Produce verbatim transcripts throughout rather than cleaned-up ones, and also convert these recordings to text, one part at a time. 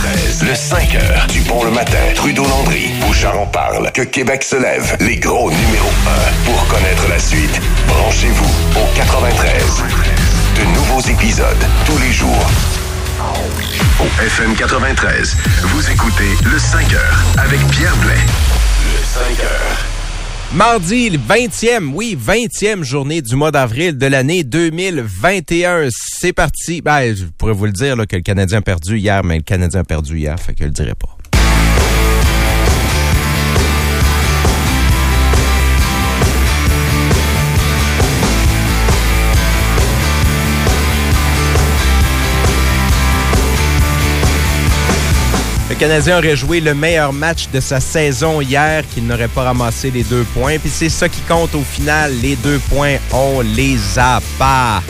quatre-vingt-treize. Le cinq heures du Bon le matin. Trudeau-Landry, Bouchard en parle. Que Québec se lève. Les gros numéro un. Pour connaître la suite, branchez-vous au quatre-vingt-treize. De nouveaux épisodes tous les jours. Au F M quatre-vingt-treize, vous écoutez le cinq heures avec Pierre Blais. Le cinq heures. Mardi, le vingtième, oui, vingtième journée du mois d'avril de l'année deux mille vingt et un. C'est parti. Ben, je pourrais vous le dire là, que le Canadien a perdu hier, mais le Canadien a perdu hier, fait que je le dirai pas. Le Canadien aurait joué le meilleur match de sa saison hier, qu'il n'aurait pas ramassé les deux points. Puis c'est ça qui compte au final. Les deux points, on les a pas.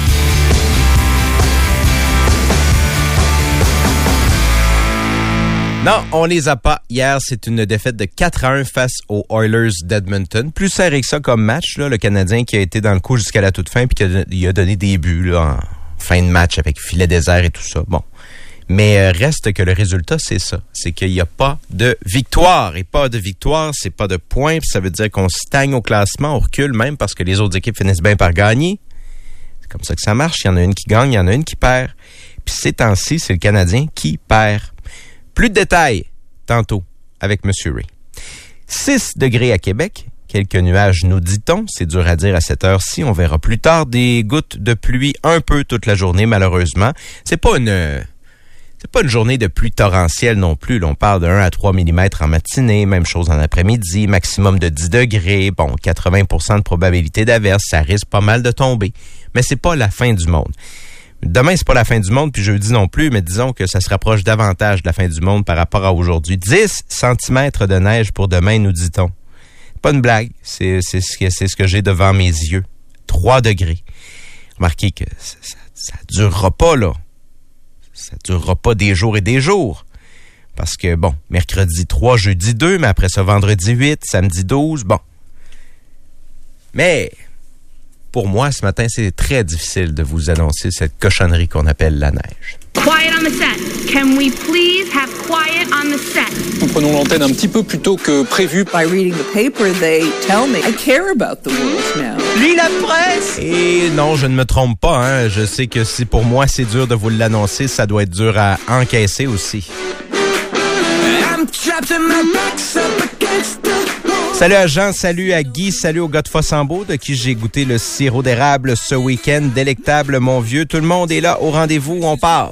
Non, on les a pas. Hier, c'est une défaite de quatre à un face aux Oilers d'Edmonton. Plus serré que ça comme match, là, le Canadien qui a été dans le coup jusqu'à la toute fin puis qui a donné des buts là, en fin de match avec filet désert et tout ça. Bon. Mais reste que le résultat, c'est ça. C'est qu'il n'y a pas de victoire. Et pas de victoire, c'est pas de points. Puis ça veut dire qu'on stagne au classement, on recule même parce que les autres équipes finissent bien par gagner. C'est comme ça que ça marche. Il y en a une qui gagne, il y en a une qui perd. Puis ces temps-ci, c'est le Canadien qui perd. Plus de détails, tantôt, avec M. Ray. six degrés à Québec. Quelques nuages, nous dit-on. C'est dur à dire à cette heure-ci. On verra plus tard des gouttes de pluie un peu toute la journée, malheureusement. C'est pas une... C'est pas une journée de pluie torrentielle non plus. Là, on parle de un à trois millimètres en matinée, même chose en après-midi, maximum de dix degrés, bon, quatre-vingts pour cent de probabilité d'averse, ça risque pas mal de tomber. Mais c'est pas la fin du monde. Demain, c'est pas la fin du monde, puis jeudi non plus, mais disons que ça se rapproche davantage de la fin du monde par rapport à aujourd'hui. dix centimètres de neige pour demain, nous dit-on. Pas une blague, c'est, c'est, ce, que, c'est ce que j'ai devant mes yeux. trois degrés. Remarquez que ça, ça, ça durera pas, là. Ça durera pas des jours et des jours. Parce que, bon, mercredi trois, jeudi deux, mais après ça, vendredi huit, samedi douze, bon. Mais, pour moi, ce matin, c'est très difficile de vous annoncer cette cochonnerie qu'on appelle la neige. Quiet on the set. Can we please have quiet on the set? Nous prenons l'antenne un petit peu plus tôt que prévu. By reading the paper, they tell me I care about the world now. Lis la presse! Et non, je ne me trompe pas, hein. Je sais que si pour moi c'est dur de vous l'annoncer, ça doit être dur à encaisser aussi. Salut à Jean, salut à Guy, salut au gars de Fossambeau, de qui j'ai goûté le sirop d'érable ce week-end. Délectable, mon vieux. Tout le monde est là au rendez-vous, on part.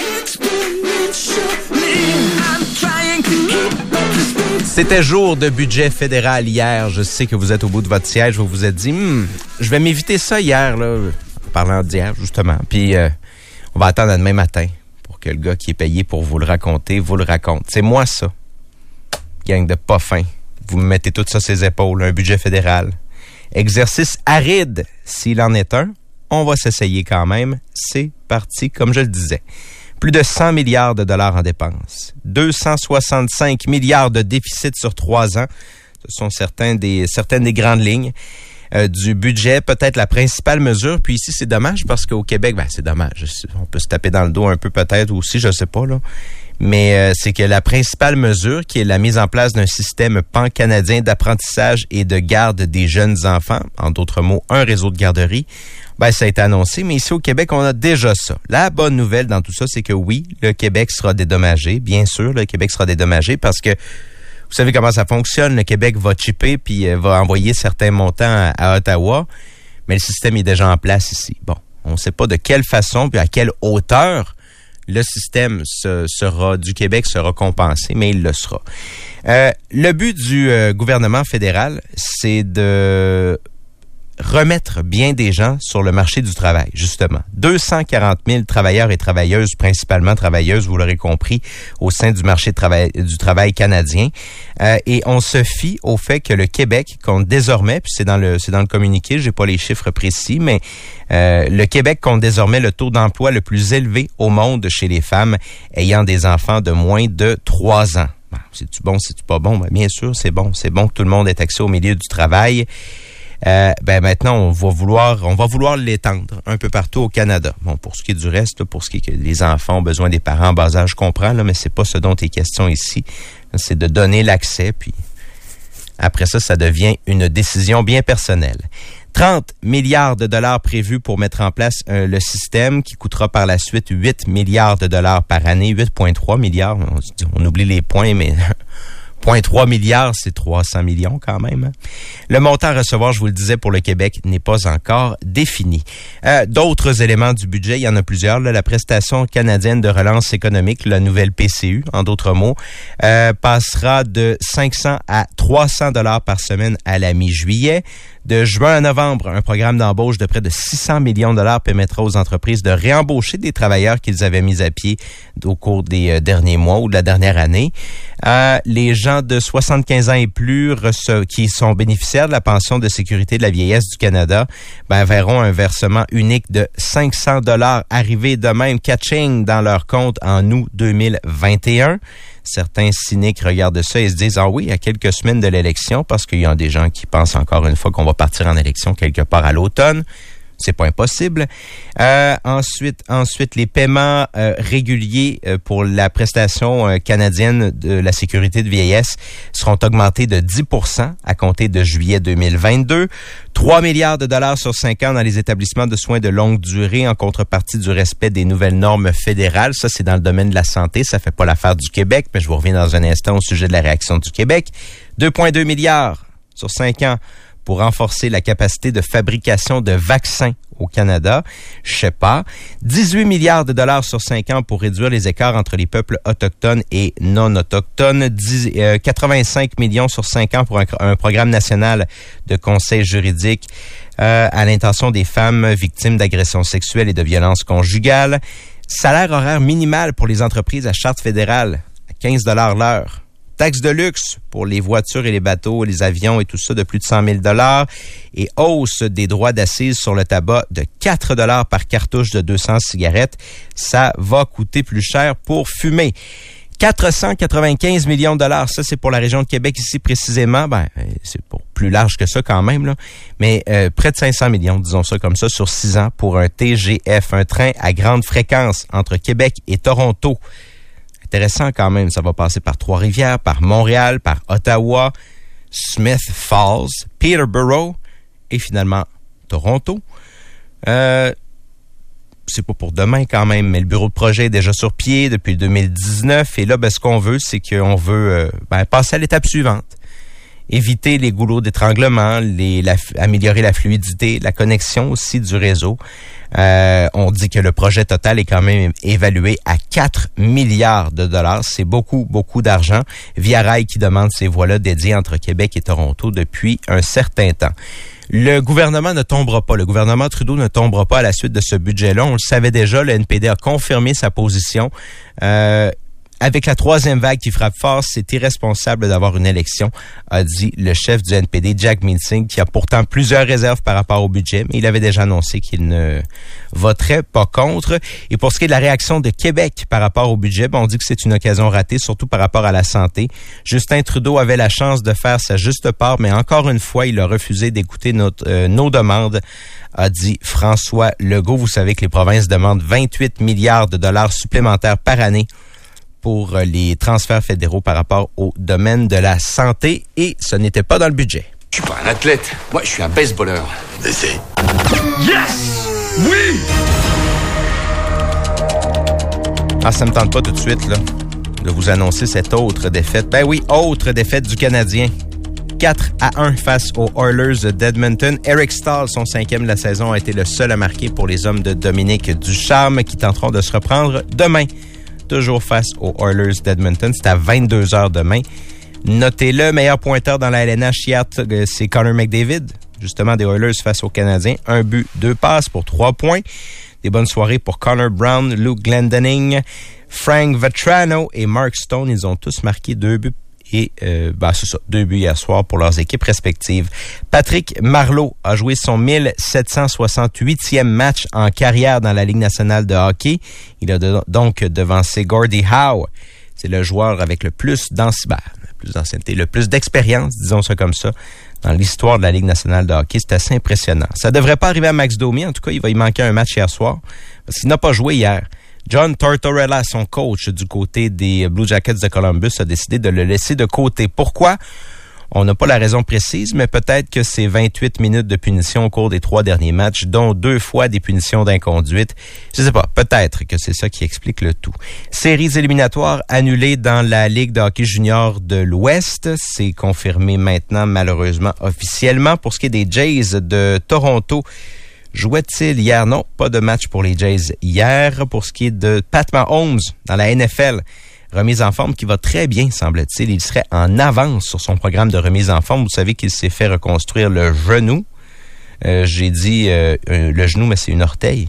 C'était jour de budget fédéral hier. Je sais que vous êtes au bout de votre siège. Vous vous êtes dit, hm, je vais m'éviter ça hier, là, en parlant d'hier, justement. Puis, euh, on va attendre à demain matin pour que le gars qui est payé pour vous le raconter, vous le raconte. C'est moi, ça. Gang de pas fin. Vous me mettez tout ça sur ses épaules, un budget fédéral. Exercice aride, s'il en est un. On va s'essayer quand même. C'est parti, comme je le disais. Plus de cent milliards de dollars en dépenses. deux cent soixante-cinq milliards de déficit sur trois ans. Ce sont certains des, certaines des grandes lignes euh, du budget. Peut-être la principale mesure. Puis ici, c'est dommage parce qu'au Québec, ben c'est dommage. On peut se taper dans le dos un peu peut-être aussi, je sais pas, là. Mais euh, c'est que la principale mesure, qui est la mise en place d'un système pan-canadien d'apprentissage et de garde des jeunes enfants, en d'autres mots, un réseau de garderies, ben ça a été annoncé, mais ici au Québec, on a déjà ça. La bonne nouvelle dans tout ça, c'est que oui, le Québec sera dédommagé, bien sûr, le Québec sera dédommagé parce que vous savez comment ça fonctionne, le Québec va chipper puis euh, va envoyer certains montants à, à Ottawa, mais le système est déjà en place ici. Bon, on ne sait pas de quelle façon puis à quelle hauteur le système se, sera du Québec sera compensé, mais il le sera. Euh, le but du euh, gouvernement fédéral, c'est de remettre bien des gens sur le marché du travail, justement. deux cent quarante mille travailleurs et travailleuses, principalement travailleuses, vous l'aurez compris, au sein du marché de travail, du travail canadien. Euh, et on se fie au fait que le Québec compte désormais, puis c'est dans le c'est dans le communiqué, j'ai pas les chiffres précis, mais euh, le Québec compte désormais le taux d'emploi le plus élevé au monde chez les femmes ayant des enfants de moins de trois ans. Bon, c'est-tu bon, c'est-tu pas bon? Ben, bien sûr, c'est bon. C'est bon que tout le monde ait accès au milieu du travail. Euh, ben maintenant, on va vouloir on va vouloir l'étendre un peu partout au Canada. Bon, pour ce qui est du reste, pour ce qui est que les enfants ont besoin des parents en bas âge, je comprends, là, mais c'est pas ce dont il est question ici. C'est de donner l'accès, puis après ça, ça devient une décision bien personnelle. trente milliards de dollars prévus pour mettre en place euh, le système qui coûtera par la suite huit milliards de dollars par année, huit virgule trois milliards. On, on oublie les points, mais zéro virgule trois milliards, c'est trois cents millions quand même. Hein? Le montant à recevoir, je vous le disais, pour le Québec n'est pas encore défini. Euh, d'autres éléments du budget, il y en a plusieurs. Là, la prestation canadienne de relance économique, la nouvelle P C U, en d'autres mots, euh, passera de cinq cents à trois cents dollars par semaine à la mi-juillet. De juin à novembre, un programme d'embauche de près de six cents millions de dollars permettra aux entreprises de réembaucher des travailleurs qu'ils avaient mis à pied au cours des euh, derniers mois ou de la dernière année. Euh, les gens de soixante-quinze ans et plus rece- qui sont bénéficiaires de la pension de sécurité de la vieillesse du Canada ben, verront un versement unique de cinq cents dollars arriver de même catching dans leur compte en août deux mille vingt et un. Certains cyniques regardent ça et se disent « Ah oui, à quelques semaines de l'élection », parce qu'il y a des gens qui pensent encore une fois qu'on va partir en élection quelque part à l'automne. C'est pas impossible. Euh, ensuite, ensuite, les paiements euh, réguliers euh, pour la prestation euh, canadienne de la sécurité de vieillesse seront augmentés de dix pour cent à compter de juillet deux mille vingt-deux. trois milliards de dollars sur cinq ans dans les établissements de soins de longue durée en contrepartie du respect des nouvelles normes fédérales. Ça, c'est dans le domaine de la santé. Ça fait pas l'affaire du Québec, mais je vous reviens dans un instant au sujet de la réaction du Québec. deux virgule deux milliards sur cinq ans pour renforcer la capacité de fabrication de vaccins au Canada. Je sais pas. dix-huit milliards de dollars sur cinq ans pour réduire les écarts entre les peuples autochtones et non autochtones. dix, euh, quatre-vingt-cinq millions sur cinq ans pour un, un programme national de conseil juridique euh, à l'intention des femmes victimes d'agressions sexuelles et de violences conjugales. Salaire horaire minimal pour les entreprises à charte fédérale à quinze dollars l'heure. Taxe de luxe pour les voitures et les bateaux, les avions et tout ça de plus de cent mille dollars. Et hausse des droits d'assises sur le tabac de quatre dollars par cartouche de deux cents cigarettes. Ça va coûter plus cher pour fumer. quatre cent quatre-vingt-quinze millions de dollars, ça c'est pour la région de Québec ici précisément. Ben, c'est pour plus large que ça quand même, là. Mais euh, près de cinq cents millions, disons ça comme ça, sur six ans pour un T G F, un train à grande fréquence entre Québec et Toronto. Intéressant quand même, ça va passer par Trois-Rivières, par Montréal, par Ottawa, Smith Falls, Peterborough et finalement Toronto. Euh, c'est pas pour demain quand même, mais le bureau de projet est déjà sur pied depuis deux mille dix-neuf et là, ben, ce qu'on veut, c'est qu'on veut euh, ben, passer à l'étape suivante. Éviter les goulots d'étranglement, les, la, améliorer la fluidité, la connexion aussi du réseau. Euh, on dit que le projet total est quand même évalué à quatre milliards de dollars. C'est beaucoup, beaucoup d'argent. Via Rail qui demande ces voies-là dédiées entre Québec et Toronto depuis un certain temps. Le gouvernement ne tombera pas. Le gouvernement Trudeau ne tombera pas à la suite de ce budget-là. On le savait déjà. Le N P D a confirmé sa position. Euh, Avec la troisième vague qui frappe fort, c'est irresponsable d'avoir une élection, a dit le chef du N P D, Jack Meeting, qui a pourtant plusieurs réserves par rapport au budget, mais il avait déjà annoncé qu'il ne voterait pas contre. Et pour ce qui est de la réaction de Québec par rapport au budget, ben on dit que c'est une occasion ratée, surtout par rapport à la santé. Justin Trudeau avait la chance de faire sa juste part, mais encore une fois, il a refusé d'écouter notre, euh, nos demandes, a dit François Legault. Vous savez que les provinces demandent vingt-huit milliards de dollars supplémentaires par année pour les transferts fédéraux par rapport au domaine de la santé et ce n'était pas dans le budget. Je suis pas un athlète, moi je suis un baseballeur. Essai. Yes! Oui! Ah, ça me tente pas tout de suite, là, de vous annoncer cette autre défaite. Ben oui, autre défaite du Canadien. quatre à un face aux Oilers d'Edmonton. Eric Staal, son cinquième de la saison, a été le seul à marquer pour les hommes de Dominique Ducharme qui tenteront de se reprendre demain. Toujours face aux Oilers d'Edmonton. C'est à vingt-deux heures demain. Notez-le, meilleur pointeur dans la L N H hier, c'est Connor McDavid, justement des Oilers face aux Canadiens. Un but, deux passes pour trois points. Des bonnes soirées pour Connor Brown, Luke Glendening, Frank Vetrano et Mark Stone. Ils ont tous marqué deux buts. Et euh, ben c'est ça, deux buts hier soir pour leurs équipes respectives. Patrick Marleau a joué son mille sept cent soixante-huitième match en carrière dans la Ligue nationale de hockey. Il a de, donc devancé Gordie Howe. C'est le joueur avec le plus plus d'ancienneté, le plus d'expérience, disons ça comme ça, dans l'histoire de la Ligue nationale de hockey. C'est assez impressionnant. Ça devrait pas arriver à Max Domi. En tout cas, il va y manquer un match hier soir parce qu'il n'a pas joué hier. John Tortorella, son coach du côté des Blue Jackets de Columbus, a décidé de le laisser de côté. Pourquoi? On n'a pas la raison précise, mais peut-être que c'est vingt-huit minutes de punition au cours des trois derniers matchs, dont deux fois des punitions d'inconduite. Je sais pas, peut-être que c'est ça qui explique le tout. Séries éliminatoires annulées dans la Ligue de hockey junior de l'Ouest. C'est confirmé maintenant, malheureusement, officiellement. Pour ce qui est des Jays de Toronto, jouait-il hier? Non, pas de match pour les Jays hier. Pour ce qui est de Pat Mahomes dans la N F L, remise en forme qui va très bien, semble-t-il. Il serait en avance sur son programme de remise en forme. Vous savez qu'il s'est fait reconstruire le genou. Euh, j'ai dit euh, euh, le genou, mais c'est une orteil.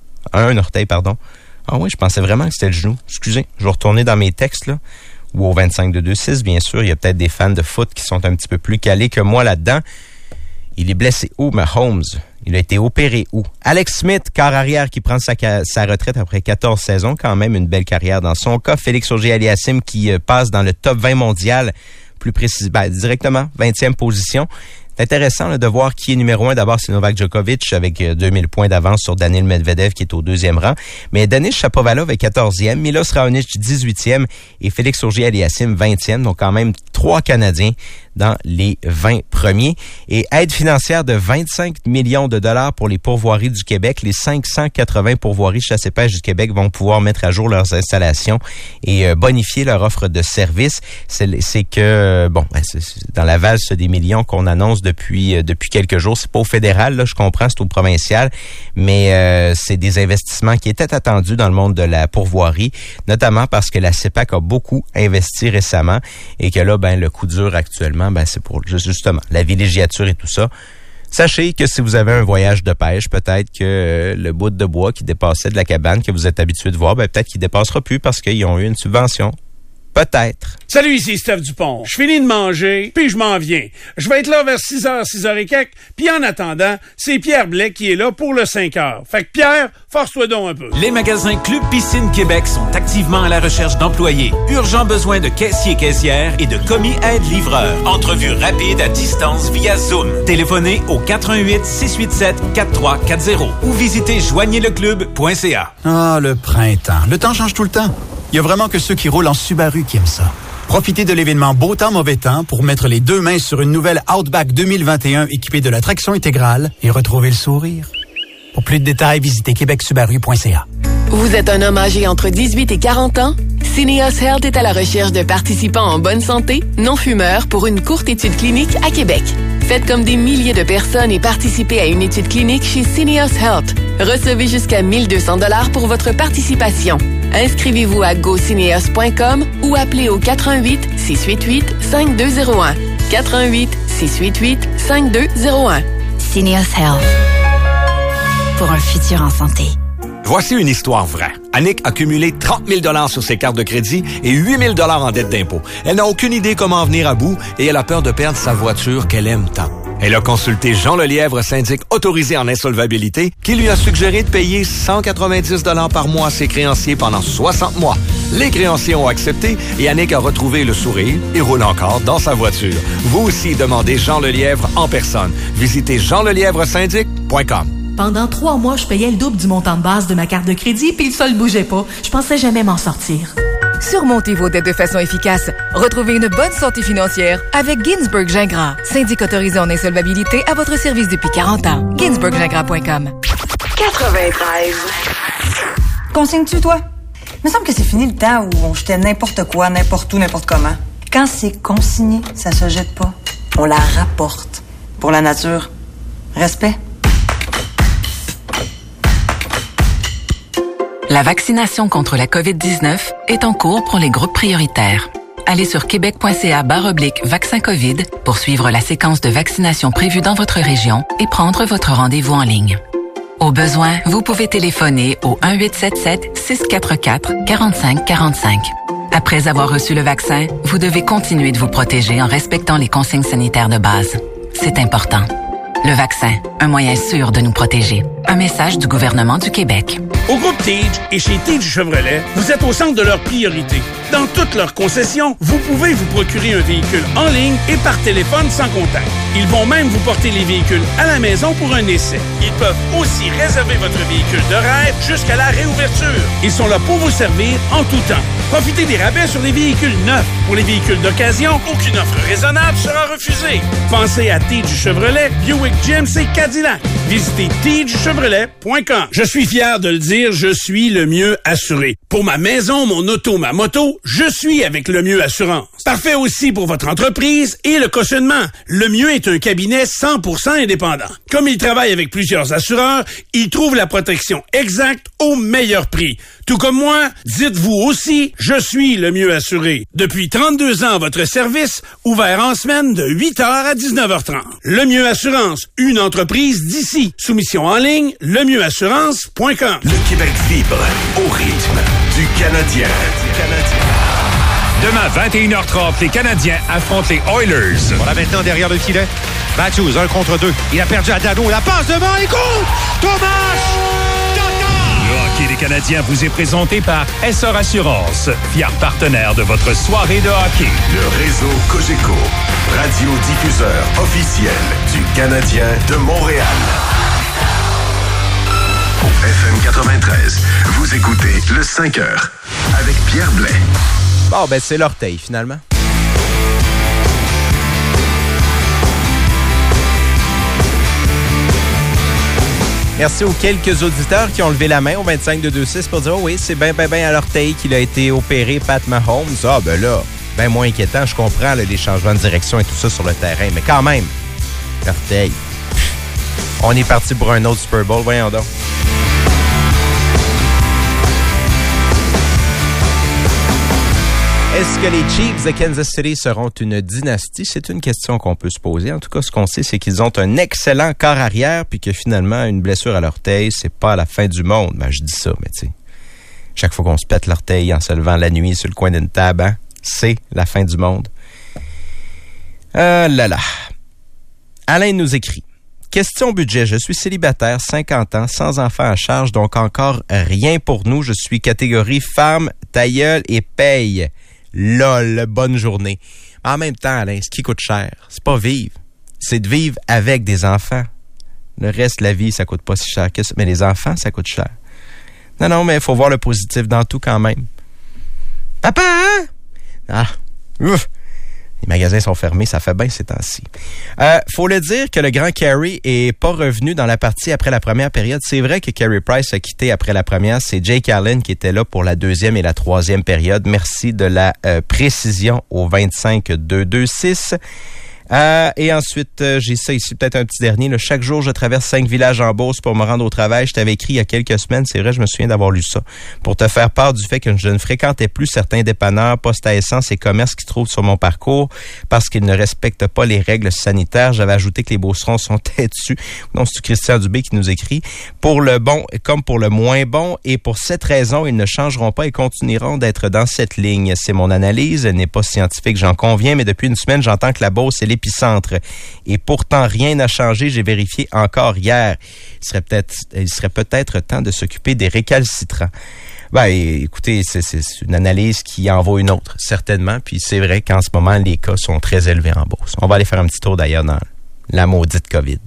Un orteil, pardon. Ah oui, je pensais vraiment que c'était le genou. Excusez, je vais retourner dans mes textes, là. Ou au vingt-cinq deux deux six, bien sûr. Il y a peut-être des fans de foot qui sont un petit peu plus calés que moi là-dedans. Il est blessé où, Mahomes? Il a été opéré où? Alex Smith, quart arrière qui prend sa, sa retraite après quatorze saisons, quand même une belle carrière dans son cas. Félix Auger-Aliassime qui euh, passe dans le top vingt mondial, plus précisément, ben, directement, vingtième position. C'est intéressant là, de voir qui est numéro un. D'abord, c'est Novak Djokovic avec euh, deux mille points d'avance sur Daniil Medvedev qui est au deuxième rang. Mais Denis Shapovalov est quatorzième, Milos Raonic dix-huitième et Félix Auger-Aliassime vingtième. Donc quand même trois Canadiens dans les vingt premiers. Et aide financière de vingt-cinq millions de dollars pour les pourvoiries du Québec. Les cinq cent quatre-vingts pourvoiries chasse et pêche du Québec vont pouvoir mettre à jour leurs installations et euh, bonifier leur offre de services. C'est, c'est que, bon, c'est, c'est dans la valse des millions qu'on annonce depuis euh, depuis quelques jours. C'est pas au fédéral, là, je comprends, c'est au provincial, mais euh, c'est des investissements qui étaient attendus dans le monde de la pourvoirie, notamment parce que la C E P A C a beaucoup investi récemment et que là, ben, le coup dur actuellement, ben, c'est pour justement la villégiature et tout ça. Sachez que si vous avez un voyage de pêche, peut-être que euh, le bout de bois qui dépassait de la cabane que vous êtes habitué de voir, ben, peut-être qu'il dépassera plus parce qu'ils ont eu une subvention. Peut-être. Salut, ici Steph Dupont. Je finis de manger, puis je m'en viens. Je vais être là vers six heures, six heures et quelques, puis en attendant, c'est Pierre Blais qui est là pour le cinq heures. Fait que Pierre, force-toi donc un peu. Les magasins Club Piscine Québec sont activement à la recherche d'employés. Urgent besoin de caissiers, caissières et de commis aide-livreurs. Entrevue rapide à distance via Zoom. Téléphonez au quatre un huit, six huit sept, quatre trois quatre zéro ou visitez joignez le club point c a. Ah, le printemps. Le temps change tout le temps. Il y a vraiment que ceux qui roulent en Subaru qui aiment ça. Profitez de l'événement Beau temps, mauvais temps pour mettre les deux mains sur une nouvelle Outback deux mille vingt et un équipée de la traction intégrale et retrouver le sourire. Pour plus de détails, visitez québec subaru point c a. Vous êtes un homme âgé entre dix-huit et quarante ans? Syneos Health est à la recherche de participants en bonne santé, non-fumeurs, pour une courte étude clinique à Québec. Faites comme des milliers de personnes et participez à une étude clinique chez Syneos Health. Recevez jusqu'à mille deux cents dollars pour votre participation. Inscrivez-vous à go syneos point com ou appelez au quatre un huit, six huit huit, cinq deux zéro un. quatre un huit, six huit huit, cinq deux zéro un. Syneos Health. Pour un futur en santé. Voici une histoire vraie. Annick a cumulé trente mille dollars sur ses cartes de crédit et huit mille dollars en dette d'impôt. Elle n'a aucune idée comment en venir à bout et elle a peur de perdre sa voiture qu'elle aime tant. Elle a consulté Jean Lelièvre, syndic autorisé en insolvabilité, qui lui a suggéré de payer cent quatre-vingt-dix dollars par mois à ses créanciers pendant soixante mois. Les créanciers ont accepté et Annick a retrouvé le sourire et roule encore dans sa voiture. Vous aussi, demandez Jean Lelièvre en personne. Visitez jean lelièvre syndic point com. Pendant trois mois, je payais le double du montant de base de ma carte de crédit puis le sol bougeait pas. Je pensais jamais m'en sortir. Surmontez vos dettes de façon efficace. Retrouvez une bonne santé financière avec Ginsberg Gingras, syndic autorisé en insolvabilité à votre service depuis quarante ans. ginsberg gingras point com. quatre-vingt-treize. Consignes-tu, toi? Il me semble que c'est fini le temps où on jetait n'importe quoi, n'importe où, n'importe comment. Quand c'est consigné, ça se jette pas. On la rapporte. Pour la nature. Respect. La vaccination contre la covid dix-neuf est en cours pour les groupes prioritaires. Allez sur québec point c a barre oblique vaccin COVID pour suivre la séquence de vaccination prévue dans votre région et prendre votre rendez-vous en ligne. Au besoin, vous pouvez téléphoner au un huit sept sept, six quatre quatre, quatre cinq quatre cinq. Après avoir reçu le vaccin, vous devez continuer de vous protéger en respectant les consignes sanitaires de base. C'est important. Le vaccin, un moyen sûr de nous protéger. Un message du gouvernement du Québec. Au groupe Tige et chez Tige Chevrolet, vous êtes au centre de leurs priorités. Dans toutes leurs concessions, vous pouvez vous procurer un véhicule en ligne et par téléphone sans contact. Ils vont même vous porter les véhicules à la maison pour un essai. Ils peuvent aussi réserver votre véhicule de rêve jusqu'à la réouverture. Ils sont là pour vous servir en tout temps. Profitez des rabais sur les véhicules neufs. Pour les véhicules d'occasion, aucune offre raisonnable sera refusée. Pensez à Tige Chevrolet, Buick G M C Cadillac. Visitez tige chevrolet point com. Je suis fier de le dire, je suis le mieux assuré. Pour ma maison, mon auto, ma moto, je suis avec le Mieux Assurance. Parfait aussi pour votre entreprise et le cautionnement. Le Mieux est un cabinet cent pour cent indépendant. Comme il travaille avec plusieurs assureurs, il trouve la protection exacte au meilleur prix. Tout comme moi, dites-vous aussi, je suis le mieux assuré. Depuis trente-deux ans à votre service, ouvert en semaine de huit heures à dix-neuf heures trente. Le Mieux Assurance, une entreprise d'ici. Soumission en ligne, le mieux assurance point com. Le Québec vibre au rythme du Canadien. Demain, vingt et une heures trente, les Canadiens affrontent les Oilers. Voilà maintenant derrière le filet. Matthews, un contre deux. Il a perdu à Dano. La passe devant, il compte! Thomas! Le hockey des Canadiens vous est présenté par Essor Assurance, fier partenaire de votre soirée de hockey. Le réseau Cogeco, radiodiffuseur officiel du Canadien de Montréal. Au F M quatre-vingt-treize, vous écoutez le cinq heures avec Pierre Blais. Bon, ben c'est l'orteil, finalement. Merci aux quelques auditeurs qui ont levé la main au vingt-cinq deux deux six pour dire « Oh oui, c'est bien, bien, bien à l'orteil qu'il a été opéré, Pat Mahomes. » Ah, ben là, bien moins inquiétant. Je comprends là, les changements de direction et tout ça sur le terrain. Mais quand même, l'orteil. On est parti pour un autre Super Bowl. Voyons donc. Est-ce que les Chiefs de Kansas City seront une dynastie? C'est une question qu'on peut se poser. En tout cas, ce qu'on sait, c'est qu'ils ont un excellent corps arrière, puis que finalement, une blessure à l'orteil, c'est pas la fin du monde. Ben, je dis ça, mais tu sais, chaque fois qu'on se pète l'orteil en se levant la nuit sur le coin d'une table, hein, c'est la fin du monde. Ah là là. Alain nous écrit. Question budget. Je suis célibataire, cinquante ans, sans enfant à charge, donc encore rien pour nous. Je suis catégorie femme, ta gueule et paye. Lol, bonne journée. En même temps, Alain, ce qui coûte cher, c'est pas vivre. C'est de vivre avec des enfants. Le reste de la vie, ça coûte pas si cher que ça. Mais les enfants, ça coûte cher. Non, non, mais il faut voir le positif dans tout quand même. Papa, hein? Ah, ouf! Les magasins sont fermés, ça fait bien ces temps-ci. Euh, faut le dire que le grand Carey est pas revenu dans la partie après la première période. C'est vrai que Carey Price a quitté après la première. C'est Jake Allen qui était là pour la deuxième et la troisième période. Merci de la euh, précision au vingt-cinq deux deux six. Euh, et ensuite, euh, j'ai ça ici, peut-être un petit dernier. Là. Chaque jour, je traverse cinq villages en Beauce pour me rendre au travail. Je t'avais écrit il y a quelques semaines, c'est vrai, je me souviens d'avoir lu ça, pour te faire part du fait que je ne fréquentais plus certains dépanneurs, postes à essence et commerces qui se trouvent sur mon parcours parce qu'ils ne respectent pas les règles sanitaires. J'avais ajouté que les Beaucerons sont têtus. Non, c'est Christian Dubé qui nous écrit. Pour le bon comme pour le moins bon, et pour cette raison, ils ne changeront pas et continueront d'être dans cette ligne. C'est mon analyse, elle n'est pas scientifique, j'en conviens, mais depuis une semaine, j'entends que la Beauce est l'épicentre. Et pourtant, rien n'a changé. J'ai vérifié encore hier. Il serait peut-être, il serait peut-être temps de s'occuper des récalcitrants. Ben, écoutez, c'est, c'est une analyse qui en vaut une autre, certainement. Puis c'est vrai qu'en ce moment, les cas sont très élevés en Beauce. On va aller faire un petit tour d'ailleurs dans la maudite COVID.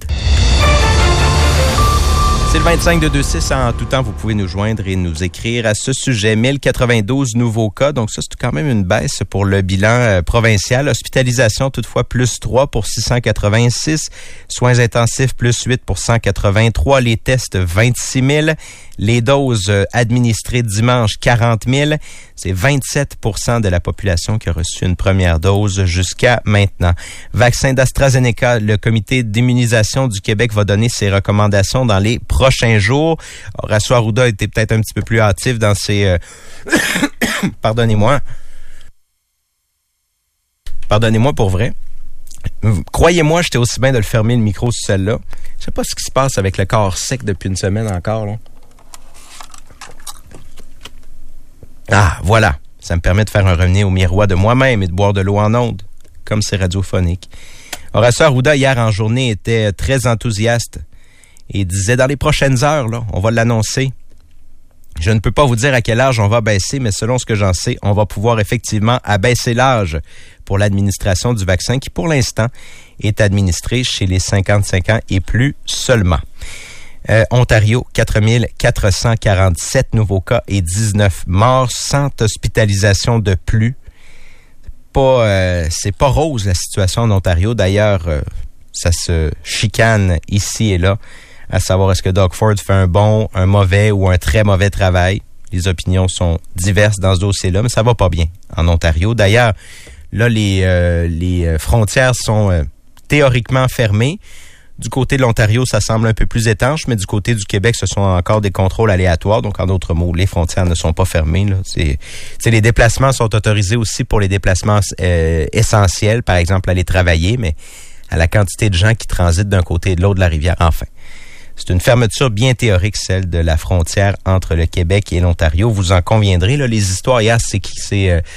C'est le vingt-cinq deux deux six. En tout temps, vous pouvez nous joindre et nous écrire à ce sujet. mille quatre-vingt-douze nouveaux cas. Donc ça, c'est quand même une baisse pour le bilan euh, provincial. Hospitalisation, toutefois, plus trois pour six cent quatre-vingt-six. Soins intensifs, plus huit pour cent quatre-vingt-trois. Les tests, vingt-six mille. Les doses administrées dimanche, quarante mille. C'est vingt-sept pour cent de la population qui a reçu une première dose jusqu'à maintenant. Vaccin d'AstraZeneca, le comité d'immunisation du Québec va donner ses recommandations dans les prochains jours. Horacio Arruda était peut-être un petit peu plus hâtif dans ses... Euh... Pardonnez-moi. Pardonnez-moi pour vrai. Croyez-moi, j'étais aussi bien de le fermer le micro sur celle-là. Je sais pas ce qui se passe avec le corps sec depuis une semaine encore, là. Ah, voilà. Ça me permet de faire un revenir au miroir de moi-même et de boire de l'eau en ondes, comme c'est radiophonique. Horacio Arruda, hier en journée, était très enthousiaste et disait dans les prochaines heures, là, on va l'annoncer, Je ne peux pas vous dire à quel âge on va baisser, mais selon ce que j'en sais, on va pouvoir effectivement abaisser l'âge pour l'administration du vaccin qui, pour l'instant, est administré chez les cinquante-cinq ans et plus seulement. Euh, Ontario, quatre mille quatre cent quarante-sept nouveaux cas et dix-neuf morts, cent hospitalisations de plus. Pas, euh, c'est pas rose la situation en Ontario. D'ailleurs, euh, ça se chicane ici et là, à savoir est-ce que Doug Ford fait un bon, un mauvais ou un très mauvais travail. Les opinions sont diverses dans ce dossier-là, mais ça va pas bien en Ontario. D'ailleurs, là, les, euh, les frontières sont euh, théoriquement fermées. Du côté de l'Ontario, ça semble un peu plus étanche, mais du côté du Québec, ce sont encore des contrôles aléatoires. Donc, en d'autres mots, les frontières ne sont pas fermées. Là. C'est, c'est, les déplacements sont autorisés aussi pour les déplacements euh, essentiels, par exemple aller travailler, mais à la quantité de gens qui transitent d'un côté et de l'autre de la rivière, enfin. C'est une fermeture bien théorique, celle de la frontière entre le Québec et l'Ontario. Vous en conviendrez, là, les histoires hier, c'est qui? C'est euh,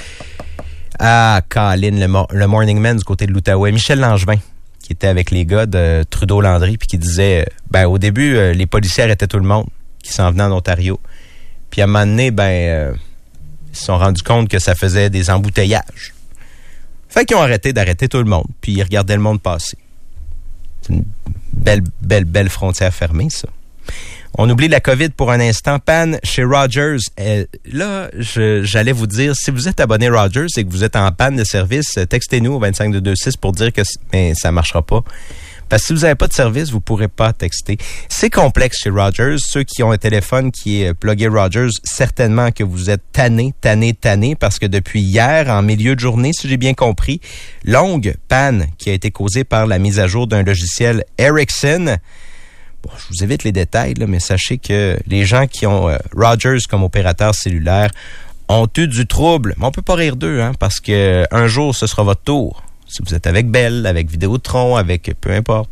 ah, Colin, le, mo- le Morning Man du côté de l'Outaouais, Michel Langevin, qui était avec les gars de Trudeau-Landry, puis qui disait, ben au début, euh, les policiers arrêtaient tout le monde qui s'en venait en Ontario. Puis à un moment donné, ben, euh, ils se sont rendus compte que ça faisait des embouteillages. Fait qu'ils ont arrêté d'arrêter tout le monde, puis ils regardaient le monde passer. C'est une belle, belle, belle frontière fermée, ça. On oublie la COVID pour un instant. Panne chez Rogers. Euh, là, je, j'allais vous dire, si vous êtes abonné Rogers et que vous êtes en panne de service, textez-nous au vingt-cinq deux deux six pour dire que mais ça marchera pas. Parce que si vous n'avez pas de service, vous pourrez pas texter. C'est complexe chez Rogers. Ceux qui ont un téléphone qui est plugué Rogers, certainement que vous êtes tanné, tanné, tanné, parce que depuis hier, en milieu de journée, si j'ai bien compris, longue panne qui a été causée par la mise à jour d'un logiciel Ericsson. Bon, je vous évite les détails, là, mais sachez que les gens qui ont euh, Rogers comme opérateur cellulaire ont eu du trouble. Mais on peut pas rire d'eux, hein, parce que un jour, ce sera votre tour. Si vous êtes avec Bell, avec Vidéotron, avec peu importe.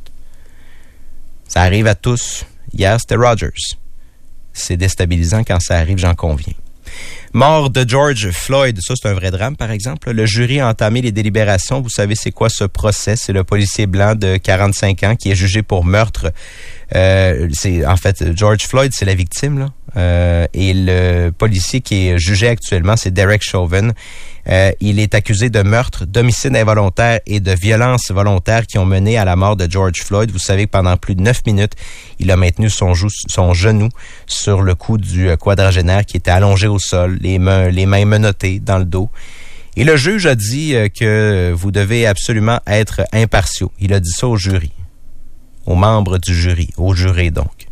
Ça arrive à tous. Hier, c'était Rogers. C'est déstabilisant quand ça arrive, j'en conviens. Mort de George Floyd, ça c'est un vrai drame par exemple. Le jury a entamé les délibérations. Vous savez c'est quoi ce procès? C'est le policier blanc de quarante-cinq ans qui est jugé pour meurtre. Euh, c'est en fait George Floyd, c'est la victime là. Euh, et le policier qui est jugé actuellement, c'est Derek Chauvin. Euh, il est accusé de meurtre, d'homicide involontaire et de violence volontaire qui ont mené à la mort de George Floyd. Vous savez que pendant plus de neuf minutes, il a maintenu son, jou- son genou sur le cou du quadragénaire qui était allongé au sol, les mains, les mains menottées dans le dos. Et le juge a dit que vous devez absolument être impartiaux. Il a dit ça au jury, aux membres du jury, aux jurés donc.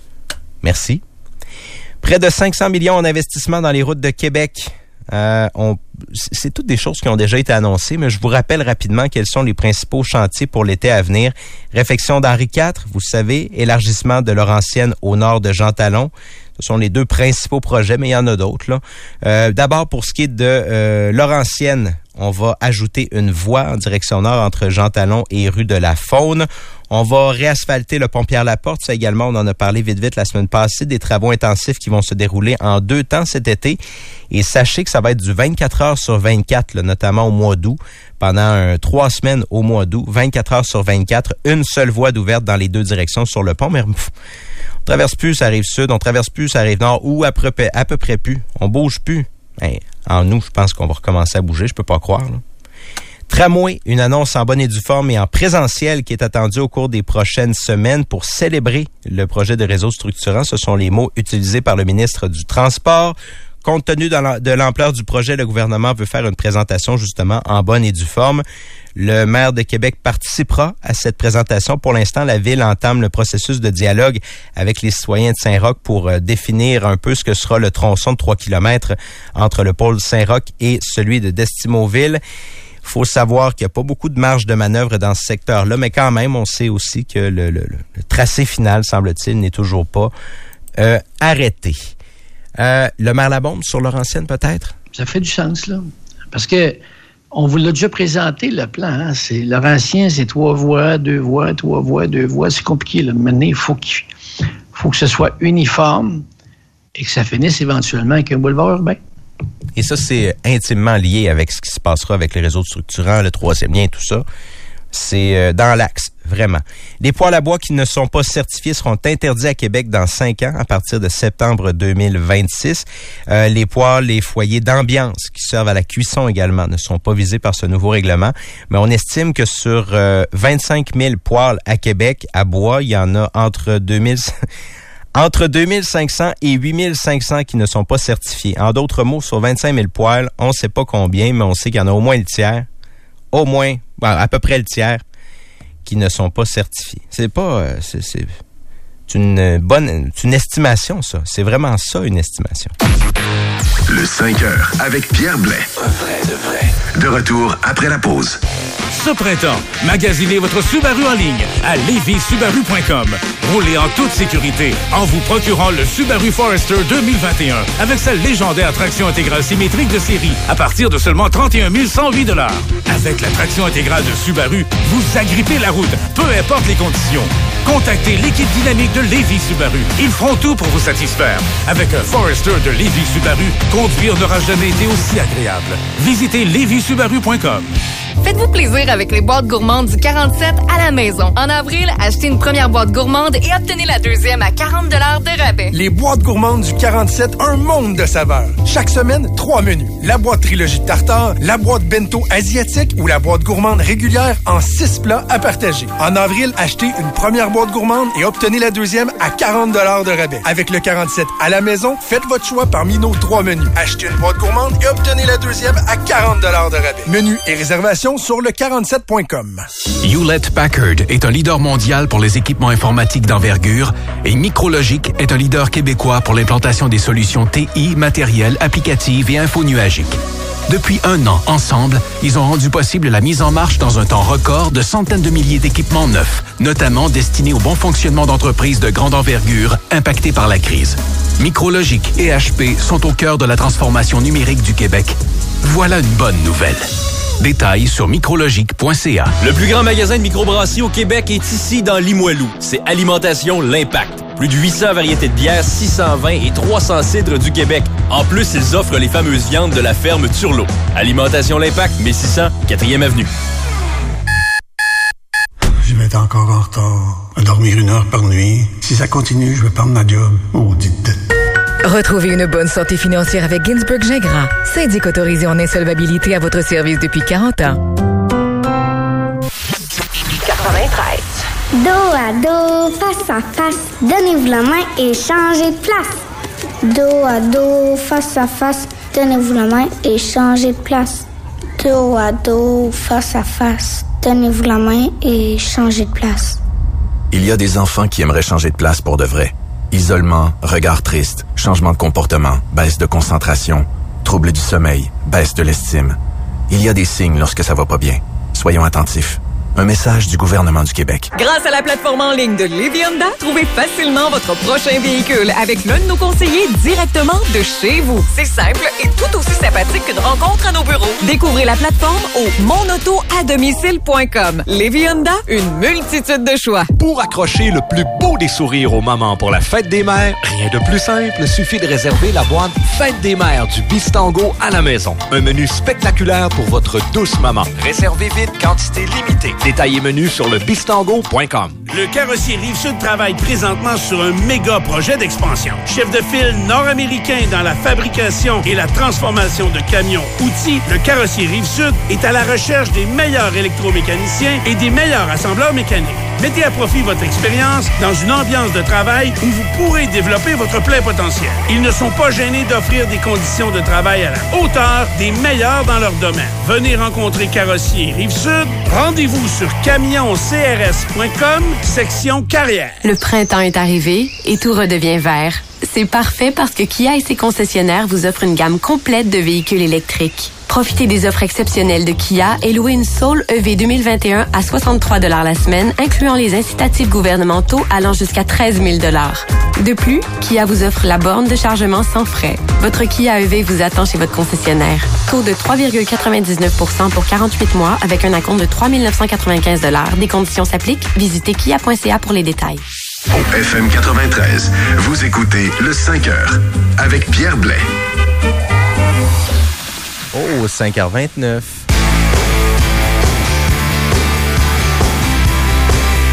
Merci. Près de cinq cents millions en investissement dans les routes de Québec. Euh, on, c'est toutes des choses qui ont déjà été annoncées, mais je vous rappelle rapidement quels sont les principaux chantiers pour l'été à venir. Réfection d'Henri quatre, vous savez, élargissement de Laurentienne au nord de Jean Talon. Ce sont les deux principaux projets, mais il y en a d'autres, là. Euh, d'abord, pour ce qui est de euh, Laurentienne, on va ajouter une voie en direction nord entre Jean Talon et rue de la Faune. On va réasphalter le pont Pierre-Laporte. Ça également, on en a parlé vite vite la semaine passée. Des travaux intensifs qui vont se dérouler en deux temps cet été. Et sachez que ça va être du vingt-quatre heures sur vingt-quatre, là, notamment au mois d'août. Pendant euh, trois semaines au mois d'août, vingt-quatre heures sur vingt-quatre, une seule voie d'ouverte dans les deux directions sur le pont. Mais pff, on traverse plus, ça arrive sud. On traverse plus, ça arrive nord. Ou à peu, à peu près plus. On bouge plus. Hey, en nous, je pense qu'on va recommencer à bouger. Je peux pas croire, là. Tramway, une annonce en bonne et due forme et en présentiel qui est attendue au cours des prochaines semaines pour célébrer le projet de réseau structurant. Ce sont les mots utilisés par le ministre du Transport. Compte tenu de l'ampleur du projet, le gouvernement veut faire une présentation justement en bonne et due forme. Le maire de Québec participera à cette présentation. Pour l'instant, la Ville entame le processus de dialogue avec les citoyens de Saint-Roch pour euh, définir un peu ce que sera le tronçon de trois kilomètres entre le pôle Saint-Roch et celui de Destimoville. Il faut savoir qu'il n'y a pas beaucoup de marge de manœuvre dans ce secteur-là, mais quand même, on sait aussi que le, le, le tracé final, semble-t-il, n'est toujours pas euh, arrêté. Euh, le maire Labombe sur Laurentienne, peut-être? Ça fait du sens, là. Parce que on vous l'a déjà présenté, le plan. Hein? C'est Laurentien, c'est trois voies, deux voies, trois voies, deux voies. C'est compliqué, là. Maintenant, il faut, qu'il, faut que ce soit uniforme et que ça finisse éventuellement avec un boulevard urbain. Et ça, c'est intimement lié avec ce qui se passera avec les réseaux structurants, le troisième lien, tout ça. C'est euh, dans l'axe Vraiment. Les poêles à bois qui ne sont pas certifiés seront interdits à Québec dans cinq ans, à partir de septembre deux mille vingt-six. Euh, les poêles, les foyers d'ambiance qui servent à la cuisson également ne sont pas visés par ce nouveau règlement. Mais on estime que sur euh, vingt-cinq mille poêles à Québec à bois, il y en a entre deux mille... Entre deux mille cinq cents et huit mille cinq cents qui ne sont pas certifiés. En d'autres mots, sur vingt-cinq mille poêles, on ne sait pas combien, mais on sait qu'il y en a au moins le tiers, au moins, ben, à peu près le tiers, qui ne sont pas certifiés. C'est pas, euh, c'est, c'est, c'est une bonne, c'est une estimation, ça. C'est vraiment ça, une estimation. Le cinq heures avec Pierre Blais. Un vrai de vrai. De retour après la pause. Ce printemps, magasinez votre Subaru en ligne à lévis subaru point com. Roulez en toute sécurité en vous procurant le Subaru Forester deux mille vingt et un avec sa légendaire traction intégrale symétrique de série à partir de seulement trente et un mille cent huit dollars. Avec la traction intégrale de Subaru, vous agrippez la route, peu importe les conditions. Contactez l'équipe dynamique de Lévis Subaru. Ils feront tout pour vous satisfaire. Avec un Forester de Lévis Subaru, conduire n'aura jamais été aussi agréable. Visitez lévis subaru point com. Faites-vous plaisir avec les boîtes gourmandes du quarante-sept à la maison. En avril, achetez une première boîte gourmande et obtenez la deuxième à quarante dollars de rabais. Les boîtes gourmandes du quarante-sept, un monde de saveurs. Chaque semaine, trois menus. La boîte trilogie de tartare, la boîte bento asiatique ou la boîte gourmande régulière en six plats à partager. En avril, achetez une première boîte gourmande et obtenez la deuxième à quarante dollars de rabais. Avec le quarante-sept à la maison, faites votre choix parmi nos trois menus. Achetez une boîte gourmande et obtenez la deuxième à quarante dollars de rabais. Menus et réservations sur le quarante-sept point com. Hewlett-Packard est un leader mondial pour les équipements informatiques d'envergure et Micrologic est un leader québécois pour l'implantation des solutions T I, matériel, applicatives et infonuagiques. Depuis un an, ensemble, ils ont rendu possible la mise en marche dans un temps record de centaines de milliers d'équipements neufs, notamment destinés au bon fonctionnement d'entreprises de grande envergure impactées par la crise. Micrologic et H P sont au cœur de la transformation numérique du Québec. Voilà une bonne nouvelle. Détails sur micrologique point c a. Le plus grand magasin de microbrasserie au Québec est ici dans Limoilou. C'est Alimentation L'Impact. Plus de huit cents variétés de bières, six cent vingt et trois cents cidres du Québec. En plus, ils offrent les fameuses viandes de la ferme Turlot. Alimentation L'Impact, mille six cents, quatrième avenue. Je vais être encore en retard. À dormir une heure par nuit. Si ça continue, je vais perdre ma job. Maudite tête. Retrouvez une bonne santé financière avec Ginsberg Gingras, syndic autorisé en insolvabilité à votre service depuis quarante ans. quatre-vingt-treize. Dos à dos, face à face, donnez-vous la main et changez de place. Dos à dos, face à face, donnez-vous la main et changez de place. Dos à dos, face à face, donnez-vous la main et changez de place. Il y a des enfants qui aimeraient changer de place pour de vrai. Isolement, regard triste, changement de comportement, baisse de concentration, trouble du sommeil, baisse de l'estime. Il y a des signes lorsque ça va pas bien. Soyons attentifs. Un message du gouvernement du Québec. Grâce à la plateforme en ligne de Lévis Honda, trouvez facilement votre prochain véhicule avec l'un de nos conseillers directement de chez vous. C'est simple et tout aussi sympathique qu'une rencontre à nos bureaux. Découvrez la plateforme au mon auto à domicile point com. Lévis Honda, une multitude de choix. Pour accrocher le plus beau des sourires aux mamans pour la fête des mères, rien de plus simple, suffit de réserver la boîte Fête des mères du Bistango à la maison. Un menu spectaculaire pour votre douce maman. Réservez vite, quantité limitée. Détails et menus sur le bistango point com. Le carrossier Rive-Sud travaille présentement sur un méga projet d'expansion. Chef de file nord-américain dans la fabrication et la transformation de camions outils, le carrossier Rive-Sud est à la recherche des meilleurs électromécaniciens et des meilleurs assembleurs mécaniques. Mettez à profit votre expérience dans une ambiance de travail où vous pourrez développer votre plein potentiel. Ils ne sont pas gênés d'offrir des conditions de travail à la hauteur des meilleurs dans leur domaine. Venez rencontrer Carrossier Rive-Sud. Rendez-vous sur camion c r s point com, section carrière. Le printemps est arrivé et tout redevient vert. C'est parfait parce que Kia et ses concessionnaires vous offrent une gamme complète de véhicules électriques. Profitez des offres exceptionnelles de Kia et louez une Soul E V deux mille vingt et un à soixante-trois dollars la semaine, incluant les incitatifs gouvernementaux allant jusqu'à treize mille dollars. De plus, Kia vous offre la borne de chargement sans frais. Votre Kia E V vous attend chez votre concessionnaire. Taux de trois virgule quatre-vingt-dix-neuf pour cent pour quarante-huit mois avec un acompte de trois mille neuf cent quatre-vingt-quinze dollars. Des conditions s'appliquent. Visitez kia point c a pour les détails. Au F M quatre-vingt-treize, vous écoutez le cinq heures avec Pierre Blais. Oh, cinq heures vingt-neuf.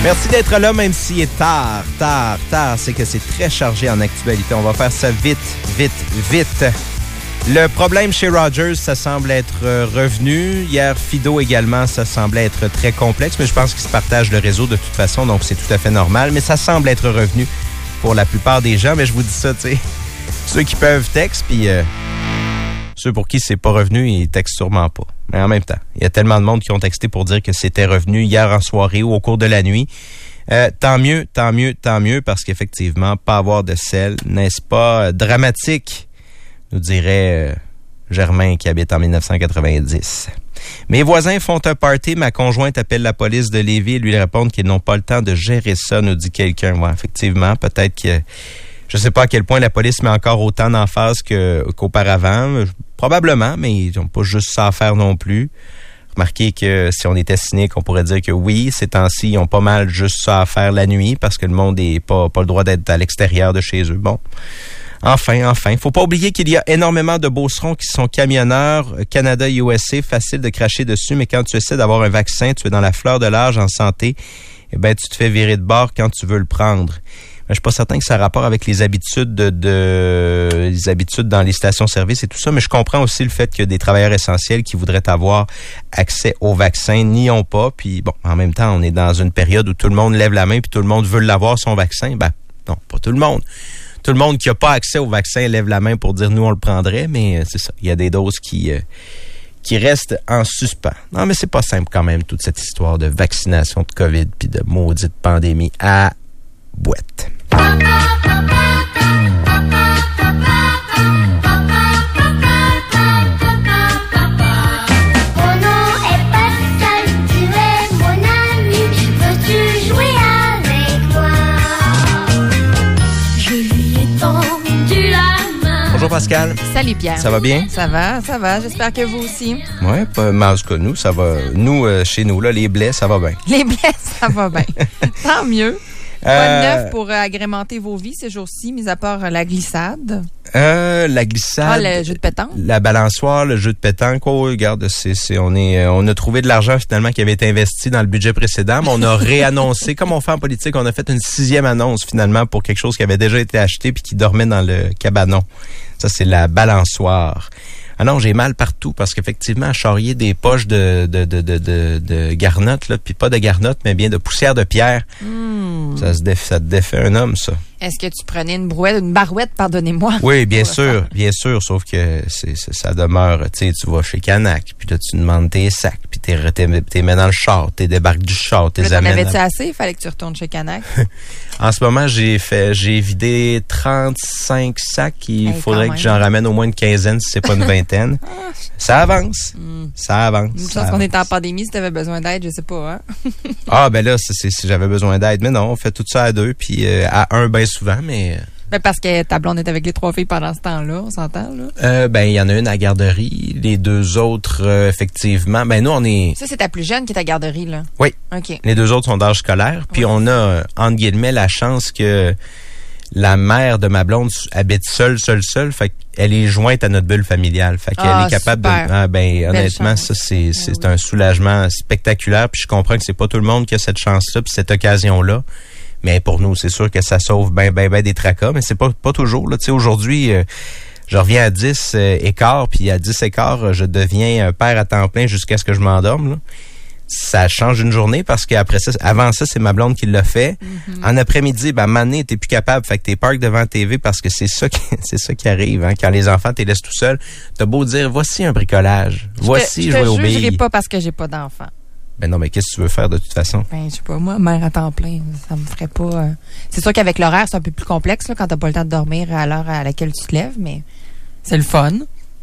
Merci d'être là, même s'il est tard, tard, tard. C'est que c'est très chargé en actualité. On va faire ça vite, vite, vite. Le problème chez Rogers, ça semble être revenu. Hier, Fido également, ça semblait être très complexe, mais je pense qu'ils se partagent le réseau de toute façon, donc c'est tout à fait normal. Mais ça semble être revenu pour la plupart des gens. Mais je vous dis ça, tu sais, ceux qui peuvent textent, puis euh, ceux pour qui c'est pas revenu, ils textent sûrement pas. Mais en même temps, il y a tellement de monde qui ont texté pour dire que c'était revenu hier en soirée ou au cours de la nuit. Euh, tant mieux, tant mieux, tant mieux, parce qu'effectivement, pas avoir de sel, n'est-ce pas euh, dramatique, nous dirait euh, Germain qui habite en dix-neuf cent quatre-vingt-dix. Mes voisins font un party, ma conjointe appelle la police de Lévis et lui répondent qu'ils n'ont pas le temps de gérer ça, nous dit quelqu'un. Ouais, effectivement, peut-être que je sais pas à quel point la police met encore autant d'emphase que, qu'auparavant. Probablement, mais ils n'ont pas juste ça à faire non plus. Remarquez que si on était cynique, on pourrait dire que oui, ces temps-ci, ils ont pas mal juste ça à faire la nuit parce que le monde n'est pas, pas le droit d'être à l'extérieur de chez eux. Bon. Enfin, enfin. Faut pas oublier qu'il y a énormément de beaucerons qui sont camionneurs. Canada, U S A, facile de cracher dessus, mais quand tu essaies d'avoir un vaccin, tu es dans la fleur de l'âge en santé, eh ben, tu te fais virer de bord quand tu veux le prendre. Je suis pas certain que ça a rapport avec les habitudes de, de les habitudes dans les stations-service et tout ça, mais je comprends aussi le fait que des travailleurs essentiels qui voudraient avoir accès au vaccin n'y ont pas. Puis bon, en même temps, on est dans une période où tout le monde lève la main puis tout le monde veut l'avoir, son vaccin. Ben non, pas tout le monde. Tout le monde qui n'a pas accès au vaccin lève la main pour dire nous on le prendrait, mais c'est ça. Il y a des doses qui euh, qui restent en suspens. Non, mais c'est pas simple quand même, toute cette histoire de vaccination de COVID puis de maudite pandémie à boîte. Bonjour Pascal. Salut Pierre. Ça va bien? Ça va, ça va. J'espère que vous aussi. Oui, pas mal que nous, ça va. Nous, euh, chez nous, là, les blés, ça va bien. Les blés, ça va bien. Tant mieux. Quoi Euh, de neuf pour euh, agrémenter vos vies ces jours-ci, mis à part euh, la glissade? Euh, la glissade. Ah, le jeu de pétanque? La balançoire, le jeu de pétanque. Oh, regarde, c'est, c'est, on est, on a trouvé de l'argent finalement qui avait été investi dans le budget précédent, mais on a réannoncé, comme on fait en politique, on a fait une sixième annonce finalement pour quelque chose qui avait déjà été acheté puis qui dormait dans le cabanon. Ça, c'est la balançoire. Ah non, j'ai mal partout parce qu'effectivement, à charrier des poches de, de, de, de, de, de garnottes, là, puis pas de garnottes, mais bien de poussière de pierre. Mmh. Ça, se déf, ça te défait un homme, ça. Est-ce que tu prenais une brouette, une barouette, pardonnez-moi? Oui, bien sûr, bien sûr, sauf que c'est, c'est ça demeure, tu sais, tu vas chez Canac, puis là, tu demandes tes sacs, puis t'es, t'es, t'es mets dans le char, t'es débarques du char, t'es Là, amènes. t'en avais-tu assez? Il fallait que tu retournes chez Canac. En ce moment, j'ai fait, j'ai vidé trente-cinq sacs. Il hey, faudrait que j'en ramène au moins une quinzaine si c'est pas une vingtaine. Ça avance. Mm. Ça avance. Je ça pense qu'on avance. est en pandémie. Si tu avais besoin d'aide, je sais pas. Hein? Ah, ben là, c'est, c'est, si j'avais besoin d'aide. Mais non, on fait tout ça à deux, puis euh, à un, bien souvent, mais... Ben parce que ta blonde est avec les trois filles pendant ce temps-là, on s'entend, là? Euh, ben, il y en a une à la garderie. Les deux autres, euh, effectivement. Ben, nous, on est... Ça, c'est ta plus jeune qui est à garderie, là? Oui. OK. Les deux autres sont d'âge scolaire. Puis oui. on a, euh, entre guillemets, la chance que la mère de ma blonde habite seule, seule, seule. Fait qu'elle est jointe à notre bulle familiale. Fait qu'elle ah, est capable super. de... Ah, ben, honnêtement, chance. ça, c'est, c'est oui. un soulagement spectaculaire. Puis je comprends que c'est pas tout le monde qui a cette chance-là puis cette occasion-là. Mais pour nous, c'est sûr que ça sauve ben, ben, ben des tracas. Mais c'est pas, pas toujours, là. Tu sais, aujourd'hui... Euh, je reviens à dix euh, écarts, puis à dix écarts, je deviens un père à temps plein jusqu'à ce que je m'endorme. Là. Ça change une journée parce qu'après ça, avant ça, c'est ma blonde qui l'a fait. Mm-hmm. En après-midi, ben, mané, t'es plus capable. Fait que t'es park devant la T V parce que c'est ça qui, c'est ça qui arrive, hein. Quand les enfants t'es laissent tout seul, t'as beau dire, voici un bricolage. Voici jouer aux billes. Je te jugerai pas parce que j'ai pas d'enfant. Ben non, mais qu'est-ce que tu veux faire de toute façon? Ben, je sais pas, moi, mère à temps plein, ça me ferait pas... Euh... C'est sûr qu'avec l'horaire, c'est un peu plus complexe, là, quand t'as pas le temps de dormir à l'heure à laquelle tu te lèves, mais c'est le fun.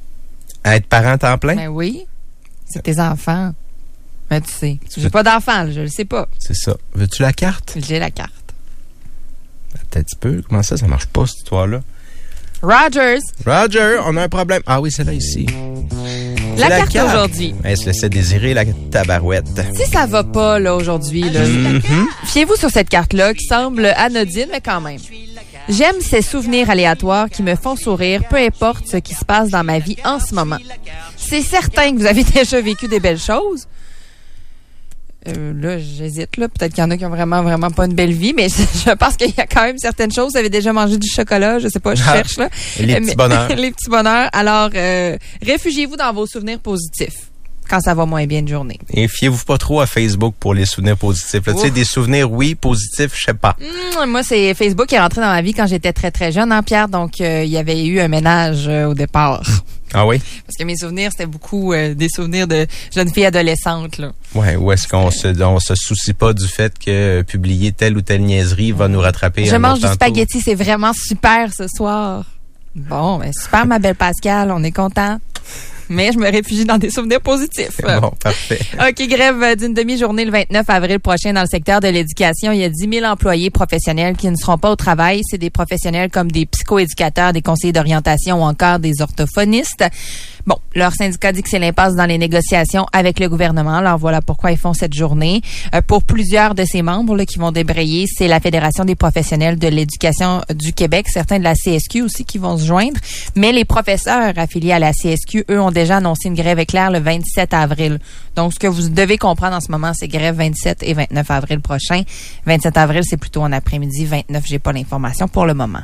À être parent à temps plein? Ben oui. C'est tes enfants. Ben, tu sais. J'ai pas d'enfants, là, je le sais pas. C'est ça. Veux-tu la carte? J'ai la carte. Attends un petit peu. Comment ça, ça marche pas, cette histoire-là? Rogers! Roger, on a un problème. Ah oui, c'est là, ici. La, la carte, carte aujourd'hui. Elle se laissait désirer, la tabarouette. Si ça va pas, là, aujourd'hui, là, mm-hmm. fiez-vous sur cette carte-là, qui semble anodine, mais quand même. J'aime ces souvenirs aléatoires qui me font sourire, peu importe ce qui se passe dans ma vie en ce moment. C'est certain que vous avez déjà vécu des belles choses. Euh, là, j'hésite. Là. Peut-être qu'il y en a qui ont vraiment, vraiment pas une belle vie, mais je pense qu'il y a quand même certaines choses. Vous avez déjà mangé du chocolat, je sais pas, je cherche. Là. Les petits mais, bonheurs. Les petits bonheurs. Alors, euh, réfugiez-vous dans vos souvenirs positifs quand ça va moins bien une journée. Et fiez-vous pas trop à Facebook pour les souvenirs positifs. Tu sais, des souvenirs, oui, positifs, je sais pas. Mmh, moi, c'est Facebook qui est rentré dans ma vie quand j'étais très, très jeune, hein, Pierre? Donc, euh, il y avait eu un ménage euh, au départ. Ah oui? Parce que mes souvenirs, c'était beaucoup euh, des souvenirs de jeune fille adolescente, là. Ouais, ou est-ce qu'on se, on se soucie pas du fait que publier telle ou telle niaiserie va nous rattraper? Je mange du spaghetti, c'est vraiment super ce soir. Bon, ben super, ma belle Pascal, on est content. Mais je me réfugie dans des souvenirs positifs. Bon, parfait. OK, grève d'une demi-journée le vingt-neuf avril prochain dans le secteur de l'éducation. Il y a dix mille employés professionnels qui ne seront pas au travail. C'est des professionnels comme des psychoéducateurs, des conseillers d'orientation ou encore des orthophonistes. Bon, leur syndicat dit que c'est l'impasse dans les négociations avec le gouvernement. Alors voilà pourquoi ils font cette journée. Euh, pour plusieurs de ces membres là, qui vont débrayer, c'est la Fédération des professionnels de l'éducation du Québec, certains de la C S Q aussi qui vont se joindre. Mais les professeurs affiliés à la C S Q, eux, ont déjà annoncé une grève éclair le vingt-sept avril. Donc, ce que vous devez comprendre en ce moment, c'est grève vingt-sept et vingt-neuf avril prochain. vingt-sept avril, c'est plutôt en après-midi. vingt-neuf, j'ai pas l'information pour le moment.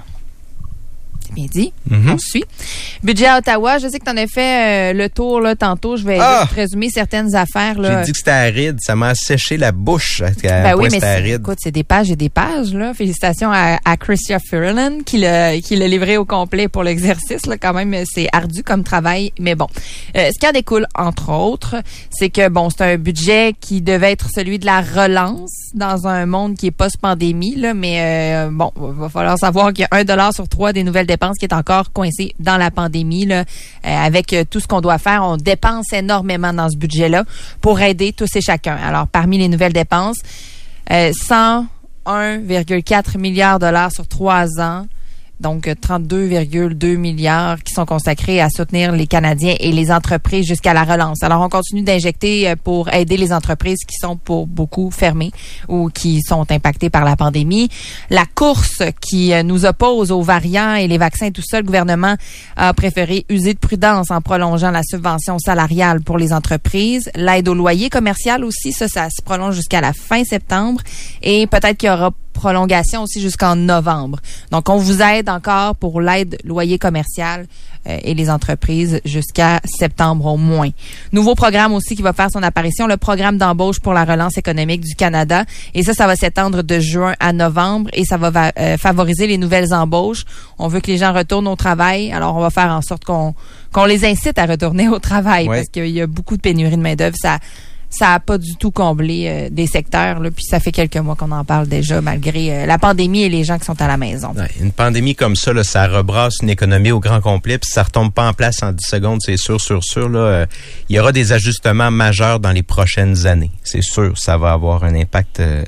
C'est bien dit. Mm-hmm. On suit. Budget à Ottawa, je sais que tu en as fait euh, le tour là, tantôt. Je vais ah! juste résumer certaines affaires. Là. J'ai dit que c'était aride. Ça m'a séché la bouche. À ben oui, mais c'est, écoute, c'est des pages et des pages. Là. Félicitations à, à Chrystia Freeland qui l'a, qui l'a livré au complet pour l'exercice. Là. Quand même, c'est ardu comme travail. Mais bon, euh, ce qui en découle, entre autres, c'est que bon, c'est un budget qui devait être celui de la relance dans un monde qui est post-pandémie. Là, mais euh, bon, il va falloir savoir qu'il y a un dollar sur trois des nouvelles dépenses qui est encore coincé dans la pandémie. Là, euh, avec euh, tout ce qu'on doit faire, on dépense énormément dans ce budget-là pour aider tous et chacun. Alors, parmi les nouvelles dépenses, euh, cent un virgule quatre milliards de dollars sur trois ans, donc trente-deux virgule deux milliards qui sont consacrés à soutenir les Canadiens et les entreprises jusqu'à la relance. Alors, on continue d'injecter pour aider les entreprises qui sont pour beaucoup fermées ou qui sont impactées par la pandémie. La course qui nous oppose aux variants et les vaccins, tout ça, le gouvernement a préféré user de prudence en prolongeant la subvention salariale pour les entreprises. L'aide au loyer commercial aussi, ça, ça se prolonge jusqu'à la fin septembre et peut-être qu'il y aura prolongation aussi jusqu'en novembre. Donc, on vous aide encore pour l'aide loyer commercial euh, et les entreprises jusqu'à septembre au moins. Nouveau programme aussi qui va faire son apparition, le programme d'embauche pour la relance économique du Canada. Et ça, ça va s'étendre de juin à novembre et ça va va euh, favoriser les nouvelles embauches. On veut que les gens retournent au travail. Alors, on va faire en sorte qu'on qu'on les incite à retourner au travail ouais. parce qu'il y a beaucoup de pénurie de main-d'œuvre. Ça Ça n'a pas du tout comblé euh, des secteurs, là, puis ça fait quelques mois qu'on en parle déjà, malgré euh, la pandémie et les gens qui sont à la maison. Ouais, une pandémie comme ça, là, ça rebrasse une économie au grand complet, puis ça retombe pas en place en dix secondes, c'est sûr, sûr, sûr. Là, euh, il y aura des ajustements majeurs dans les prochaines années. C'est sûr, ça va avoir un impact euh,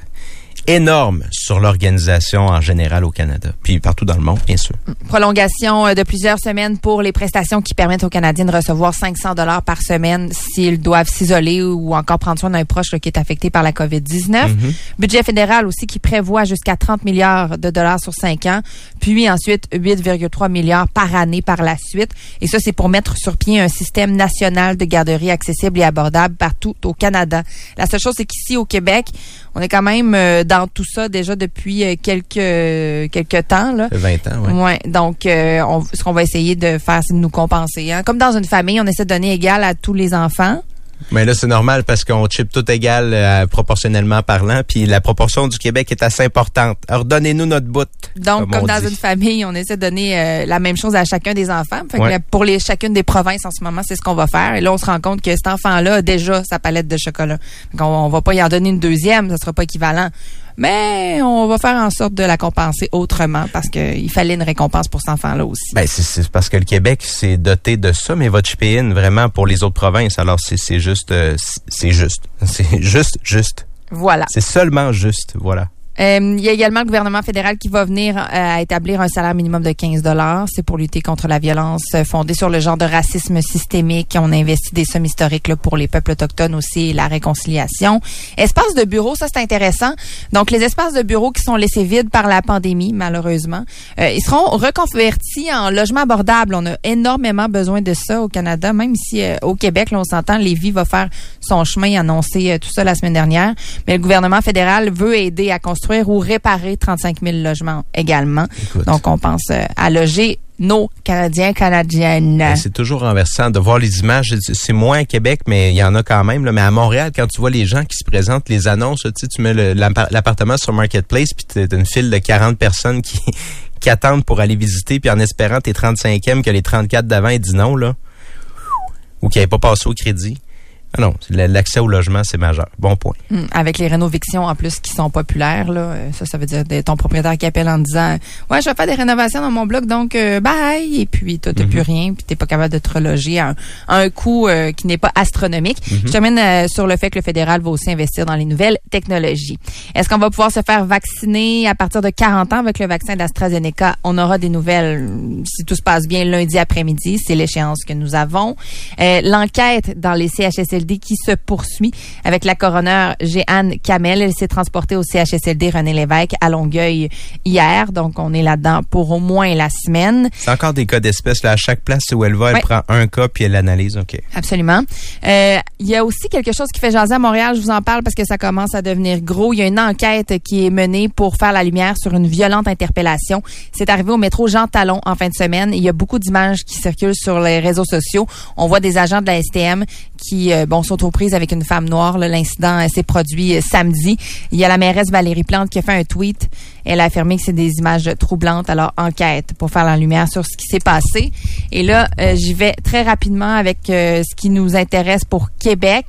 énorme sur l'organisation en général au Canada, puis partout dans le monde, bien sûr. Prolongation de plusieurs semaines pour les prestations qui permettent aux Canadiens de recevoir cinq cents dollars par semaine s'ils doivent s'isoler ou encore prendre soin d'un proche là, qui est affecté par la covid dix-neuf. Mm-hmm. Budget fédéral aussi qui prévoit jusqu'à trente milliards de dollars sur cinq ans, puis ensuite huit virgule trois milliards par année par la suite. Et ça, c'est pour mettre sur pied un système national de garderie accessible et abordable partout au Canada. La seule chose, c'est qu'ici, au Québec, on est quand même euh, dans tout ça déjà depuis euh, quelques euh, quelques temps là. vingt ans, oui. Ouais, donc euh, on, ce qu'on va essayer de faire, c'est de nous compenser. Hein. Comme dans une famille, on essaie de donner égal à tous les enfants. Mais là, c'est normal parce qu'on chip tout égal euh, proportionnellement parlant, puis la proportion du Québec est assez importante. Alors, donnez-nous notre bout. Donc, comme, comme dans dit. Une famille, on essaie de donner euh, la même chose à chacun des enfants. Fait ouais. que pour les chacune des provinces, en ce moment, c'est ce qu'on va faire. Et là, on se rend compte que cet enfant-là a déjà sa palette de chocolat. Donc, on, on va pas y en donner une deuxième, ça sera pas équivalent. Mais on va faire en sorte de la compenser autrement parce qu'il fallait une récompense pour cet enfant-là aussi. Ben c'est, c'est parce que le Québec s'est doté de ça, mais va chipper in vraiment pour les autres provinces. Alors c'est, c'est juste, euh, c'est juste, c'est juste, juste. Voilà. C'est seulement juste, voilà. Euh, il y a également le gouvernement fédéral qui va venir euh, à établir un salaire minimum de quinze dollars. C'est pour lutter contre la violence euh, fondée sur le genre de racisme systémique. On a investi des sommes historiques là, pour les peuples autochtones aussi et la réconciliation. Espaces de bureaux, ça c'est intéressant. Donc les espaces de bureaux qui sont laissés vides par la pandémie, malheureusement, euh, ils seront reconvertis en logements abordables. On a énormément besoin de ça au Canada, même ici euh, au Québec. Là, on s'entend, Lévis va faire son chemin, annoncé euh, tout ça la semaine dernière. Mais le gouvernement fédéral veut aider à construire ou réparer trente-cinq mille logements également. Écoute. Donc, on pense euh, à loger nos Canadiens, Canadiennes. Ben, c'est toujours renversant de voir les images. C'est moins à Québec, mais il y en a quand même. Là. Mais à Montréal, quand tu vois les gens qui se présentent, les annonces, tu sais, tu mets le, l'appartement sur Marketplace, puis tu as une file de quarante personnes qui, qui attendent pour aller visiter, puis en espérant tes trente-cinquième que les trente-quatre d'avant aient dit non, là, ou qu'ils n'avaient pas passé au crédit. Ah non, l'accès au logement, c'est majeur. Bon point. Mmh, avec les rénovictions en plus qui sont populaires, là, ça, ça veut dire ton propriétaire qui appelle en disant « Ouais, je vais faire des rénovations dans mon bloc, donc euh, bye! » Et puis, toi, t'as mmh. plus rien, puis t'es pas capable de te reloger à un, à un coût euh, qui n'est pas astronomique. Mmh. Je termine euh, sur le fait que le fédéral va aussi investir dans les nouvelles technologies. Est-ce qu'on va pouvoir se faire vacciner à partir de quarante ans avec le vaccin d'AstraZeneca? On aura des nouvelles, si tout se passe bien, lundi après-midi. C'est l'échéance que nous avons. Euh, l'enquête dans les C H S L D qui se poursuit avec la coroner Jeanne Kamel. Elle s'est transportée au C H S L D René Lévesque à Longueuil hier. Donc, on est là-dedans pour au moins la semaine. C'est encore des cas d'espèces. Là, à chaque place où elle va, elle ouais. prend un cas puis elle l'analyse. OK. Absolument. Euh, il y a aussi quelque chose qui fait jaser à Montréal. Je vous en parle parce que ça commence à devenir gros. Il y a une enquête qui est menée pour faire la lumière sur une violente interpellation. C'est arrivé au métro Jean Talon en fin de semaine. Il y a beaucoup d'images qui circulent sur les réseaux sociaux. On voit des agents de la S T M qui euh, bon sont aux prises avec une femme noire. Là, l'incident euh, s'est produit euh, samedi. Il y a la mairesse Valérie Plante qui a fait un tweet. Elle a affirmé que c'est des images troublantes. Alors, enquête pour faire la lumière sur ce qui s'est passé. Et là, euh, j'y vais très rapidement avec euh, ce qui nous intéresse pour Québec.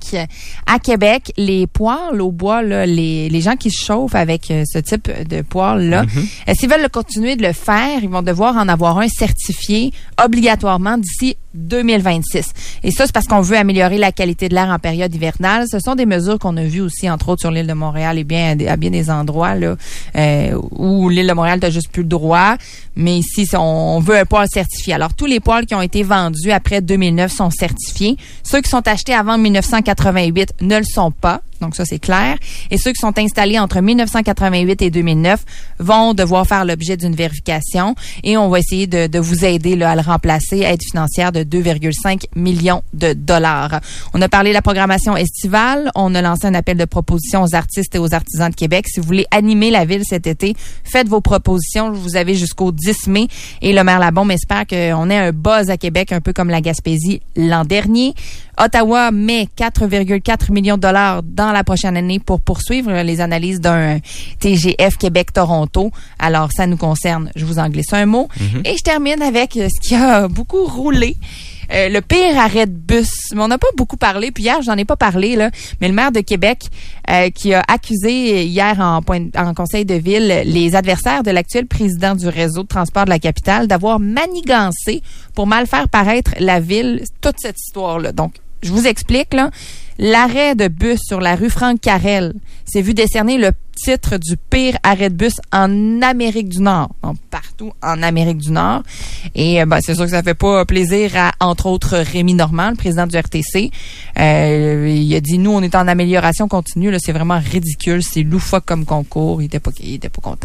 À Québec, les poêles au bois, là, les, les gens qui se chauffent avec euh, ce type de poêle-là, mm-hmm. euh, s'ils veulent continuer de le faire, ils vont devoir en avoir un certifié obligatoirement d'ici deux mille vingt-six. Et ça, c'est parce qu'on veut améliorer la qualité de l'air en période hivernale. Ce sont des mesures qu'on a vues aussi, entre autres, sur l'île de Montréal et bien à bien des endroits là euh, où l'île de Montréal n'a juste plus le droit. Mais ici, on veut un poêle certifié. Alors, tous les poêles qui ont été vendus après deux mille neuf sont certifiés. Ceux qui sont achetés avant mille neuf cent quatre-vingt-huit ne le sont pas. Donc, ça, c'est clair. Et ceux qui sont installés entre mille neuf cent quatre-vingt-huit et deux mille neuf vont devoir faire l'objet d'une vérification. Et on va essayer de, de vous aider là, à le remplacer, aide financière de deux virgule cinq millions de dollars. On a parlé de la programmation estivale. On a lancé un appel de propositions aux artistes et aux artisans de Québec. Si vous voulez animer la ville cet été, faites vos propositions. Vous avez jusqu'au dix mai. Et le maire Labombe espère qu'on ait un buzz à Québec, un peu comme la Gaspésie l'an dernier. Ottawa met quatre virgule quatre millions de dollars dans la prochaine année pour poursuivre les analyses d'un T G F Québec-Toronto. Alors, ça nous concerne. Je vous en glisse un mot. Mm-hmm. Et je termine avec ce qui a beaucoup roulé. Euh, le pire arrêt de bus. Mais on n'a pas beaucoup parlé, puis hier, j'en ai pas parlé, là, mais le maire de Québec euh, qui a accusé hier en, point, en conseil de ville les adversaires de l'actuel président du réseau de transport de la capitale d'avoir manigancé pour mal faire paraître la ville, toute cette histoire-là. Donc, je vous explique, là. L'arrêt de bus sur la rue Franck-Carrel s'est vu décerner le titre du pire arrêt de bus en Amérique du Nord. Donc, partout en Amérique du Nord. Et ben, c'est sûr que ça fait pas plaisir à, entre autres, Rémi Normand, le président du R T C. Euh, il a dit, nous, on est en amélioration continue. Là, c'est vraiment ridicule. C'est loufoque comme concours. Il était pas, il était pas content.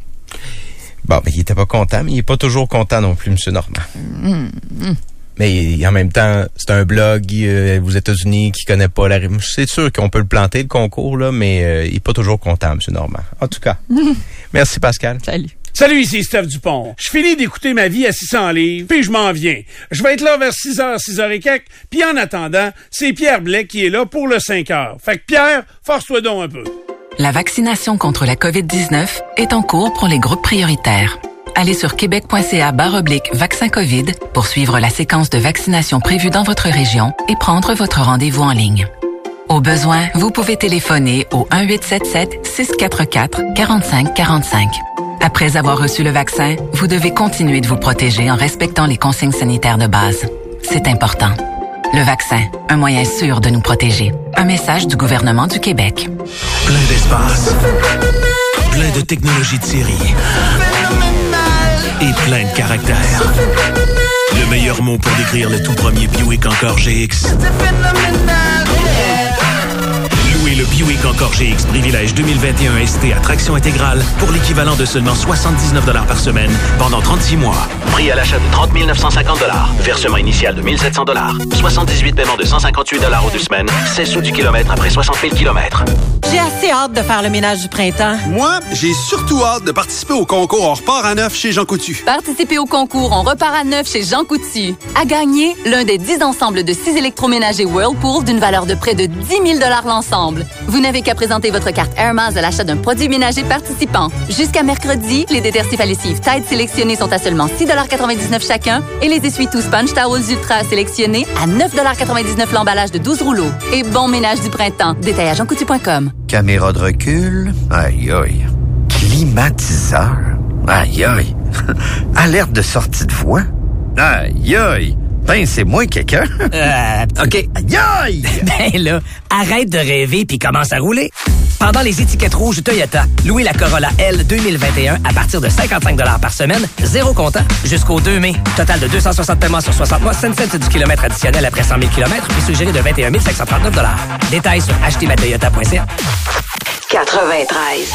Bon, mais il était pas content, mais il est pas toujours content non plus, M. Normand. Mmh, mmh. Mais en même temps, c'est un blog euh, aux États-Unis qui connaît pas la... C'est sûr qu'on peut le planter, le concours, là, mais euh, il est pas toujours content, M. Normand. En tout cas, merci Pascal. Salut. Salut, ici Steph Dupont. Je finis d'écouter Ma vie à six cents livres, puis je m'en viens. Je vais être là vers six heures, six heures et quelques, puis en attendant, c'est Pierre Blais qui est là pour le cinq heures. Fait que Pierre, force-toi donc un peu. La vaccination contre la covid dix-neuf est en cours pour les groupes prioritaires. Allez sur québec.ca barre oblique vaccin COVID pour suivre la séquence de vaccination prévue dans votre région et prendre votre rendez-vous en ligne. Au besoin, vous pouvez téléphoner au un huit sept sept six quatre quatre quatre cinq quatre cinq. Après avoir reçu le vaccin, vous devez continuer de vous protéger en respectant les consignes sanitaires de base. C'est important. Le vaccin, un moyen sûr de nous protéger. Un message du gouvernement du Québec. Plein d'espace. plein de technologie de série. Et plein de caractère. Le meilleur mot pour décrire le tout premier Buick Encore G X. Louez le Buick Encore G X Privilège deux mille vingt et un S T à traction intégrale pour l'équivalent de seulement soixante-dix-neuf dollars par semaine pendant trente-six mois. Prix à l'achat de trente mille neuf cent cinquante dollars. Versement initial de mille sept cents dollars. soixante-dix-huit paiements de cent cinquante-huit dollars aux deux semaines. seize sous du kilomètre après soixante mille kilomètres. J'ai assez hâte de faire le ménage du printemps. Moi, j'ai surtout hâte de participer au concours On repart à neuf chez Jean Coutu. Participez au concours On repart à neuf chez Jean Coutu. À gagner, l'un des dix ensembles de six électroménagers Whirlpool d'une valeur de près de dix mille dollars l'ensemble. Vous n'avez qu'à présenter votre carte Air Miles à l'achat d'un produit ménager participant. Jusqu'à mercredi, les détergifs à lessive Tide sélectionnés sont à seulement six dollars quatre-vingt-dix-neuf chacun et les essuie-tout Sponge Towels Ultra sélectionnés à neuf dollars quatre-vingt-dix-neuf l'emballage de douze rouleaux. Et bon ménage du printemps. Détail à jean coutu point com. Caméra de recul. Aïe, aïe. Climatiseur. Aïe, aïe. Alerte de sortie de voix. Aïe, aïe. Ben, c'est moi quelqu'un. Euh, OK. Aïe, aïe. Ben là, arrête de rêver puis commence à rouler. Pendant les étiquettes rouges Toyota, louez la Corolla L deux mille vingt et un à partir de cinquante-cinq dollars par semaine, zéro comptant, jusqu'au deux mai. Total de deux cent soixante paiements sur soixante mois, cinq cents du kilomètre additionnel après cent mille kilomètres, puis suggéré de vingt et un mille cinq cent trente-neuf dollars. Détails sur acheter ma toyota point c a. quatre-vingt-treize.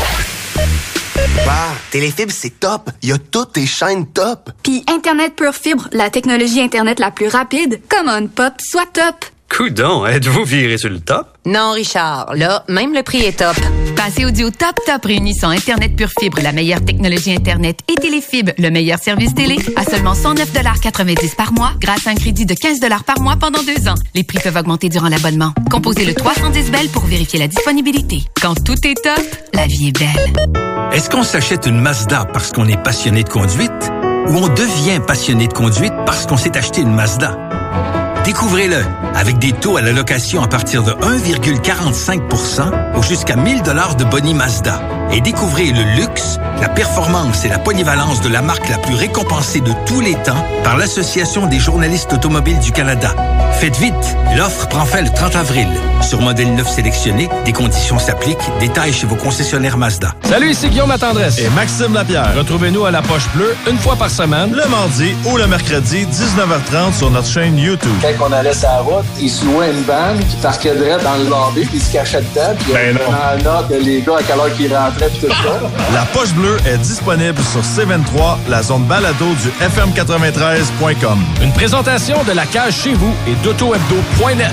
Bah, Téléfibre, c'est top. Il y a toutes tes chaînes top. Puis Internet Pure Fibre, la technologie Internet la plus rapide. Come on, pop, sois top. Coudon, êtes-vous viré sur le top? Non, Richard. Là, même le prix est top. Passez au duo Top Top réunissant Internet Pure Fibre, la meilleure technologie Internet, et Téléfibre, le meilleur service télé, à seulement cent neuf dollars quatre-vingt-dix par mois, grâce à un crédit de quinze dollars par mois pendant deux ans. Les prix peuvent augmenter durant l'abonnement. Composez le trois cents bell pour vérifier la disponibilité. Quand tout est top, la vie est belle. Est-ce qu'on s'achète une Mazda parce qu'on est passionné de conduite ou on devient passionné de conduite parce qu'on s'est acheté une Mazda? Découvrez-le avec des taux à la location à partir de un virgule quarante-cinq pour cent ou jusqu'à mille dollars de boni Mazda. Et découvrez le luxe, la performance et la polyvalence de la marque la plus récompensée de tous les temps par l'Association des journalistes automobiles du Canada. Faites vite, l'offre prend fin le trente avril. Sur modèle neuf sélectionné, des conditions s'appliquent. Détails chez vos concessionnaires Mazda. Salut, ici Guillaume Latendresse et Maxime Lapierre. Retrouvez-nous à La Poche Bleue une fois par semaine, le mardi ou le mercredi, dix-neuf heures trente sur notre chaîne YouTube. Quand on allait sur la route, ils se louaient une vanne, puis parquaient dans le lobby, puis ils se cachaient dedans, puis ben non. Dans la note, les gars, à quelle heure qu'ils rentraient, puis tout ça. La Poche Bleue est disponible sur C vingt-trois, la zone balado du F M quatre-vingt-treize point com. Une présentation de La Cage chez vous et d'auto hebdo point net.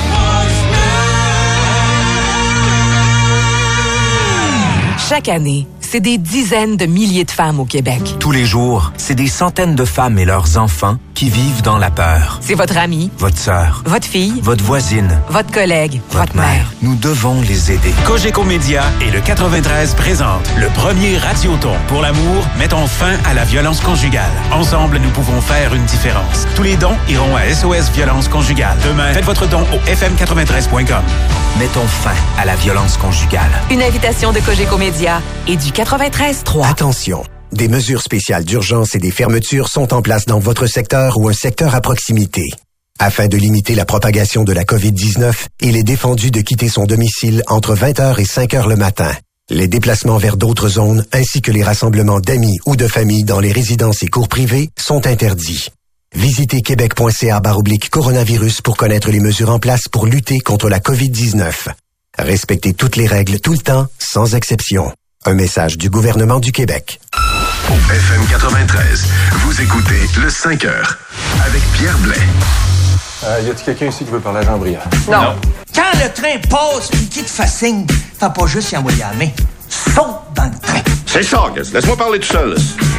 Chaque année, c'est des dizaines de milliers de femmes au Québec. Tous les jours, c'est des centaines de femmes et leurs enfants qui vivent dans la peur. C'est votre amie, votre sœur, votre fille, votre voisine, votre collègue, votre, votre mère. mère. Nous devons les aider. Cogeco Média et le quatre-vingt-treize présente le premier radioton pour l'amour. Mettons fin à la violence conjugale. Ensemble, nous pouvons faire une différence. Tous les dons iront à S O S Violence Conjugale. Demain, faites votre don au F M quatre-vingt-treize point com. Mettons fin à la violence conjugale. Une invitation de Cogeco Média et du quatre-vingt-treize trois. Attention, des mesures spéciales d'urgence et des fermetures sont en place dans votre secteur ou un secteur à proximité. Afin de limiter la propagation de la covid dix-neuf, il est défendu de quitter son domicile entre vingt heures et cinq heures le matin. Les déplacements vers d'autres zones ainsi que les rassemblements d'amis ou de familles dans les résidences et cours privés sont interdits. Visitez québec point c a barre oblique coronavirus pour connaître les mesures en place pour lutter contre la covid dix-neuf. Respectez toutes les règles tout le temps, sans exception. Un message du gouvernement du Québec. Au F M quatre-vingt-treize, vous écoutez le cinq heures avec Pierre Blais. Euh, y a-t-il quelqu'un ici qui veut parler à Jean Briand? Non. non. Quand le train passe puis qu'il te fait signe, fais pas juste y envoyer la main. Saute dans le train. C'est ça, laisse-moi parler tout seul.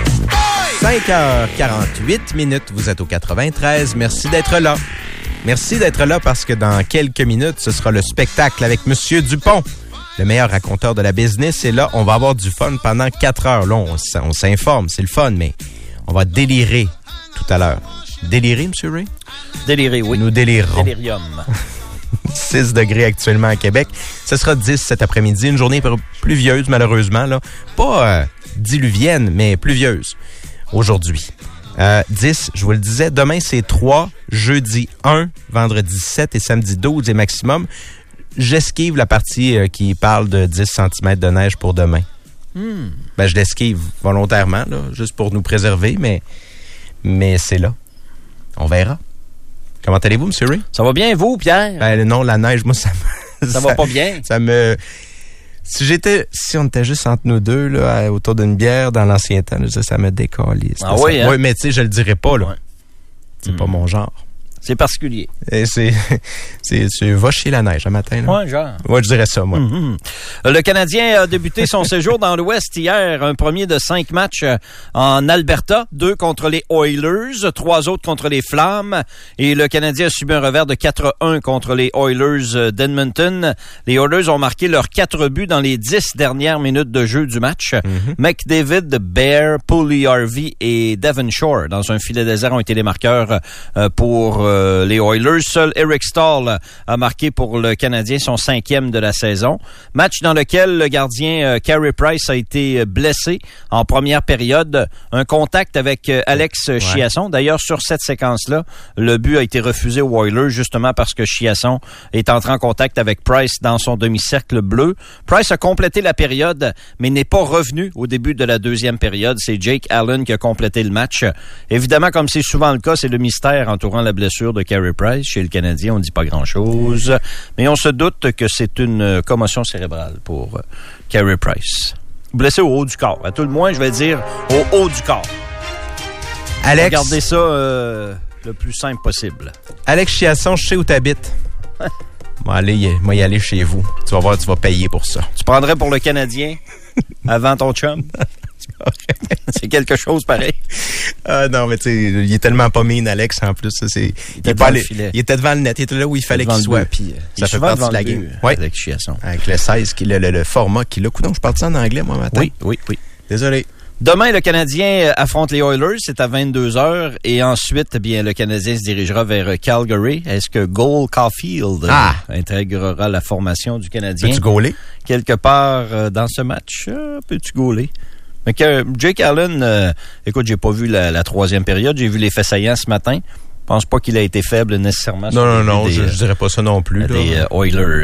cinq heures quarante-huit minutes, vous êtes au quatre-vingt-treize. Merci d'être là. Merci d'être là parce que dans quelques minutes, ce sera le spectacle avec Monsieur Dupont, le meilleur raconteur de la business. Et là, on va avoir du fun pendant quatre heures. Là, on, on s'informe, c'est le fun, mais on va délirer tout à l'heure. Délirer, M. Ray? Délirer, oui. Nous délirerons. Délirium. six degrés actuellement à Québec. Ce sera dix cet après-midi. Une journée pluvieuse, malheureusement. Là. Pas euh, diluvienne, mais pluvieuse aujourd'hui. Euh, dix, je vous le disais. Demain, c'est trois. Jeudi, un. Vendredi, sept. Et samedi, douze et maximum. J'esquive la partie euh, qui parle de dix centimètres de neige pour demain. Hmm. Ben, je l'esquive volontairement, là, juste pour nous préserver, mais, mais c'est là. On verra. Comment allez-vous, M. Ray? Ça va bien, vous, Pierre? Ben, non, la neige, moi, ça me... Ça, ça va pas bien? Ça me... Si j'étais... Si on était juste entre nous deux, là, autour d'une bière, dans l'ancien temps, là, ça me décalise. Ah oui, hein? Oui, mais tu sais, je le dirais pas, là. Ouais. C'est hmm. pas mon genre. C'est particulier. Et c'est, c'est, tu vas chier la neige un matin, là. Ouais, genre. Ouais, je dirais ça, moi. Mm-hmm. Le Canadien a débuté son séjour dans l'Ouest hier. Un premier de cinq matchs en Alberta. Deux contre les Oilers, trois autres contre les Flammes. Et le Canadien a subi un revers de quatre à un contre les Oilers d'Edmonton. Les Oilers ont marqué leurs quatre buts dans les dix dernières minutes de jeu du match. Mm-hmm. McDavid, Bear, Puljujarvi et Devon Shore, dans un filet désert, ont été les marqueurs pour Euh, les Oilers. Seul Eric Stahl a marqué pour le Canadien son cinquième de la saison. Match dans lequel le gardien euh, Carey Price a été blessé en première période. Un contact avec euh, Alex ouais. Chiasson. D'ailleurs, sur cette séquence-là, le but a été refusé aux Oilers justement parce que Chiasson est entré en contact avec Price dans son demi-cercle bleu. Price a complété la période, mais n'est pas revenu au début de la deuxième période. C'est Jake Allen qui a complété le match. Évidemment, comme c'est souvent le cas, c'est le mystère entourant la blessure de Carey Price. Chez le Canadien, on ne dit pas grand-chose, mais on se doute que c'est une commotion cérébrale pour euh, Carey Price. Blessé au haut du corps. À tout le moins, je vais dire au haut du corps. Alex, regardez ça euh, le plus simple possible. Alex Chiasson, je sais où t'habites. Moi, allez, moi y aller chez vous. Tu vas voir, tu vas payer pour ça. Tu prendrais pour le Canadien avant ton chum? C'est quelque chose pareil. Ah non, mais tu sais, il est tellement pas mine, Alex, en plus. Ça, c'est, il, il, était pas allé, il était devant le net, il était là où il fallait il qu'il soit. Puis, ça fait partie de la game. Oui. Avec Chiasson. Avec le seize, qui, le, le, le format qu'il a. Coudonc, je parle ça en anglais, moi, matin. Oui, oui, oui. Désolé. Demain, le Canadien affronte les Oilers, c'est à vingt-deux heures. Et ensuite, bien, le Canadien se dirigera vers Calgary. Est-ce que Cole Caulfield ah. intégrera la formation du Canadien? Peux-tu gauler? Quelque part dans ce match, euh, peux-tu gauler? Mais que Jake Allen, euh, écoute, j'ai pas vu la, la troisième période, j'ai vu les faits saillants ce matin. Je pense pas qu'il a été faible nécessairement. Non, non, non, des, je, je dirais pas ça non plus. Des euh, Oilers.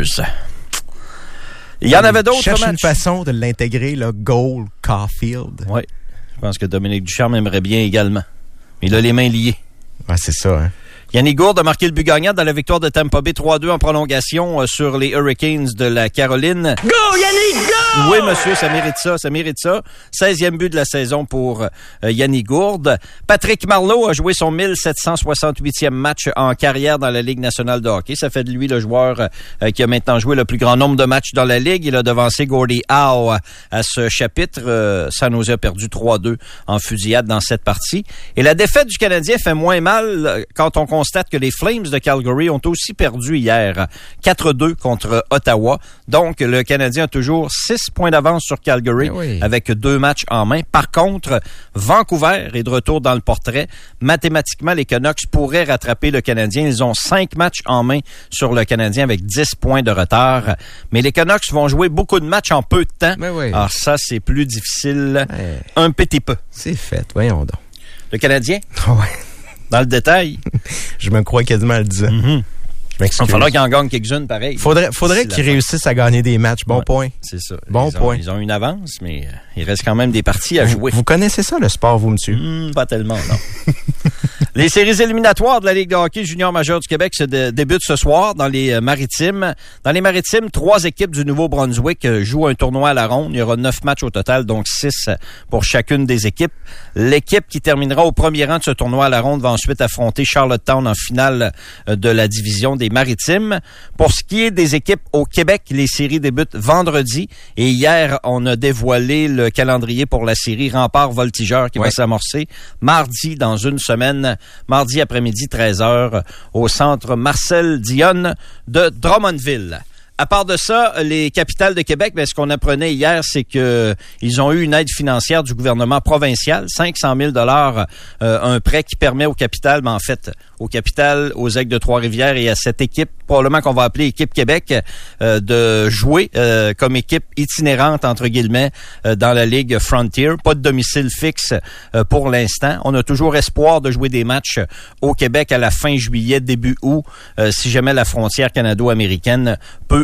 Il y en avait d'autres cherche matchs. Une façon de l'intégrer, le goal Caulfield. Oui, je pense que Dominique Ducharme aimerait bien également. Mais il a les mains liées. Ouais, c'est ça, hein. Yannick Gourde a marqué le but gagnant dans la victoire de Tampa Bay trois à deux en prolongation euh, sur les Hurricanes de la Caroline. Go, Yannick, go! Oui, monsieur, ça mérite ça, ça mérite ça. seizième but de la saison pour euh, Yannick Gourde. Patrick Marleau a joué son mille sept cent soixante-huitième match en carrière dans la Ligue nationale de hockey. Ça fait de lui le joueur euh, qui a maintenant joué le plus grand nombre de matchs dans la Ligue. Il a devancé Gordie Howe à, à ce chapitre. Euh, San Jose a perdu trois à deux en fusillade dans cette partie. Et la défaite du Canadien fait moins mal quand on constate que les Flames de Calgary ont aussi perdu hier quatre à deux contre Ottawa. Donc, le Canadien a toujours six points d'avance sur Calgary oui. avec deux matchs en main. Par contre, Vancouver est de retour dans le portrait. Mathématiquement, les Canucks pourraient rattraper le Canadien. Ils ont cinq matchs en main sur le Canadien avec dix points de retard. Mais les Canucks vont jouer beaucoup de matchs en peu de temps. Oui. Alors ça, c'est plus difficile oui. un petit peu. C'est fait, voyons donc. Le Canadien? Oui. Dans le détail. Je me crois quasiment le dire. Mm-hmm. Je m'excuse. Il va falloir qu'il en gagne quelques-unes pareil. Faudrait, faudrait qu'ils réussissent à gagner des matchs. Bon ouais, point. C'est ça. Bon ils point. Ont, ils ont une avance, mais euh, il reste quand même des parties à vous, jouer. Vous connaissez ça, le sport, vous, monsieur? Mmh, pas tellement, non. Les séries éliminatoires de la Ligue de hockey junior majeur du Québec se dé- débutent ce soir dans les euh, Maritimes. Dans les Maritimes, trois équipes du Nouveau-Brunswick euh, jouent un tournoi à la ronde. Il y aura neuf matchs au total, donc six pour chacune des équipes. L'équipe qui terminera au premier rang de ce tournoi à la ronde va ensuite affronter Charlottetown en finale euh, de la division des Maritimes. Pour ce qui est des équipes au Québec, les séries débutent vendredi. Et hier, on a dévoilé le calendrier pour la série Rempart-Voltigeur qui ouais. va s'amorcer mardi dans une semaine. Mardi après-midi, treize heures, au centre Marcel Dionne de Drummondville. À part de ça, les capitales de Québec, ben, ce qu'on apprenait hier, c'est que ils ont eu une aide financière du gouvernement provincial, cinq cent mille dollars, euh, un prêt qui permet aux capitales, ben, en fait, aux capitales, aux Aigles de Trois-Rivières et à cette équipe, probablement qu'on va appeler Équipe Québec, euh, de jouer euh, comme équipe itinérante, entre guillemets, euh, dans la Ligue Frontier. Pas de domicile fixe euh, pour l'instant. On a toujours espoir de jouer des matchs au Québec à la fin juillet, début août, euh, si jamais la frontière canado-américaine peut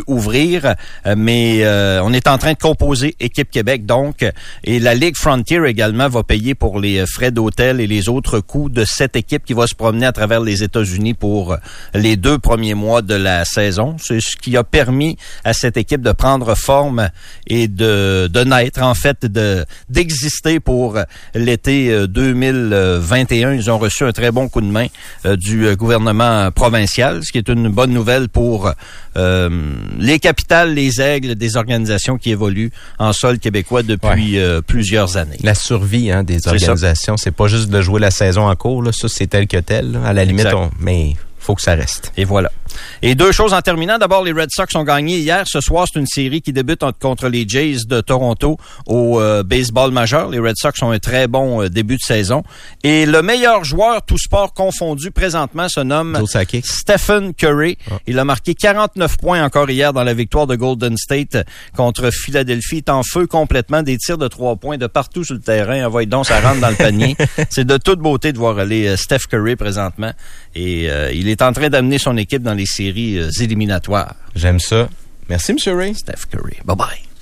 ouvrir, euh, mais euh, on est en train de composer Équipe Québec, donc, et la Ligue Frontier également va payer pour les frais d'hôtel et les autres coûts de cette équipe qui va se promener à travers les États-Unis pour les deux premiers mois de la saison. C'est ce qui a permis à cette équipe de prendre forme et de, de naître, en fait, de d'exister pour l'été deux mille vingt et un. Ils ont reçu un très bon coup de main euh, du gouvernement provincial, ce qui est une bonne nouvelle pour euh, les capitales, les aigles, des organisations qui évoluent en sol québécois depuis ouais. euh, plusieurs années. La survie hein, des organisations, c'est, c'est pas juste de jouer la saison en cours, là, ça c'est tel que tel, là. À la limite, on, mais faut que ça reste. Et voilà. Et deux choses en terminant. D'abord, les Red Sox ont gagné hier. Ce soir, c'est une série qui débute contre les Jays de Toronto au euh, baseball majeur. Les Red Sox ont un très bon euh, début de saison. Et le meilleur joueur, tout sport confondu, présentement, se nomme Stephen Curry. Oh. Il a marqué quarante-neuf points encore hier dans la victoire de Golden State contre Philadelphie. Il est en feu complètement, des tirs de trois points de partout sur le terrain. Envoyez donc, ça rentre dans le panier. C'est de toute beauté de voir aller euh, Steph Curry présentement. Et euh, il est en train d'amener son équipe dans les séries euh, éliminatoires. J'aime ça. Merci, M. Ray. Steph Curry. Bye-bye.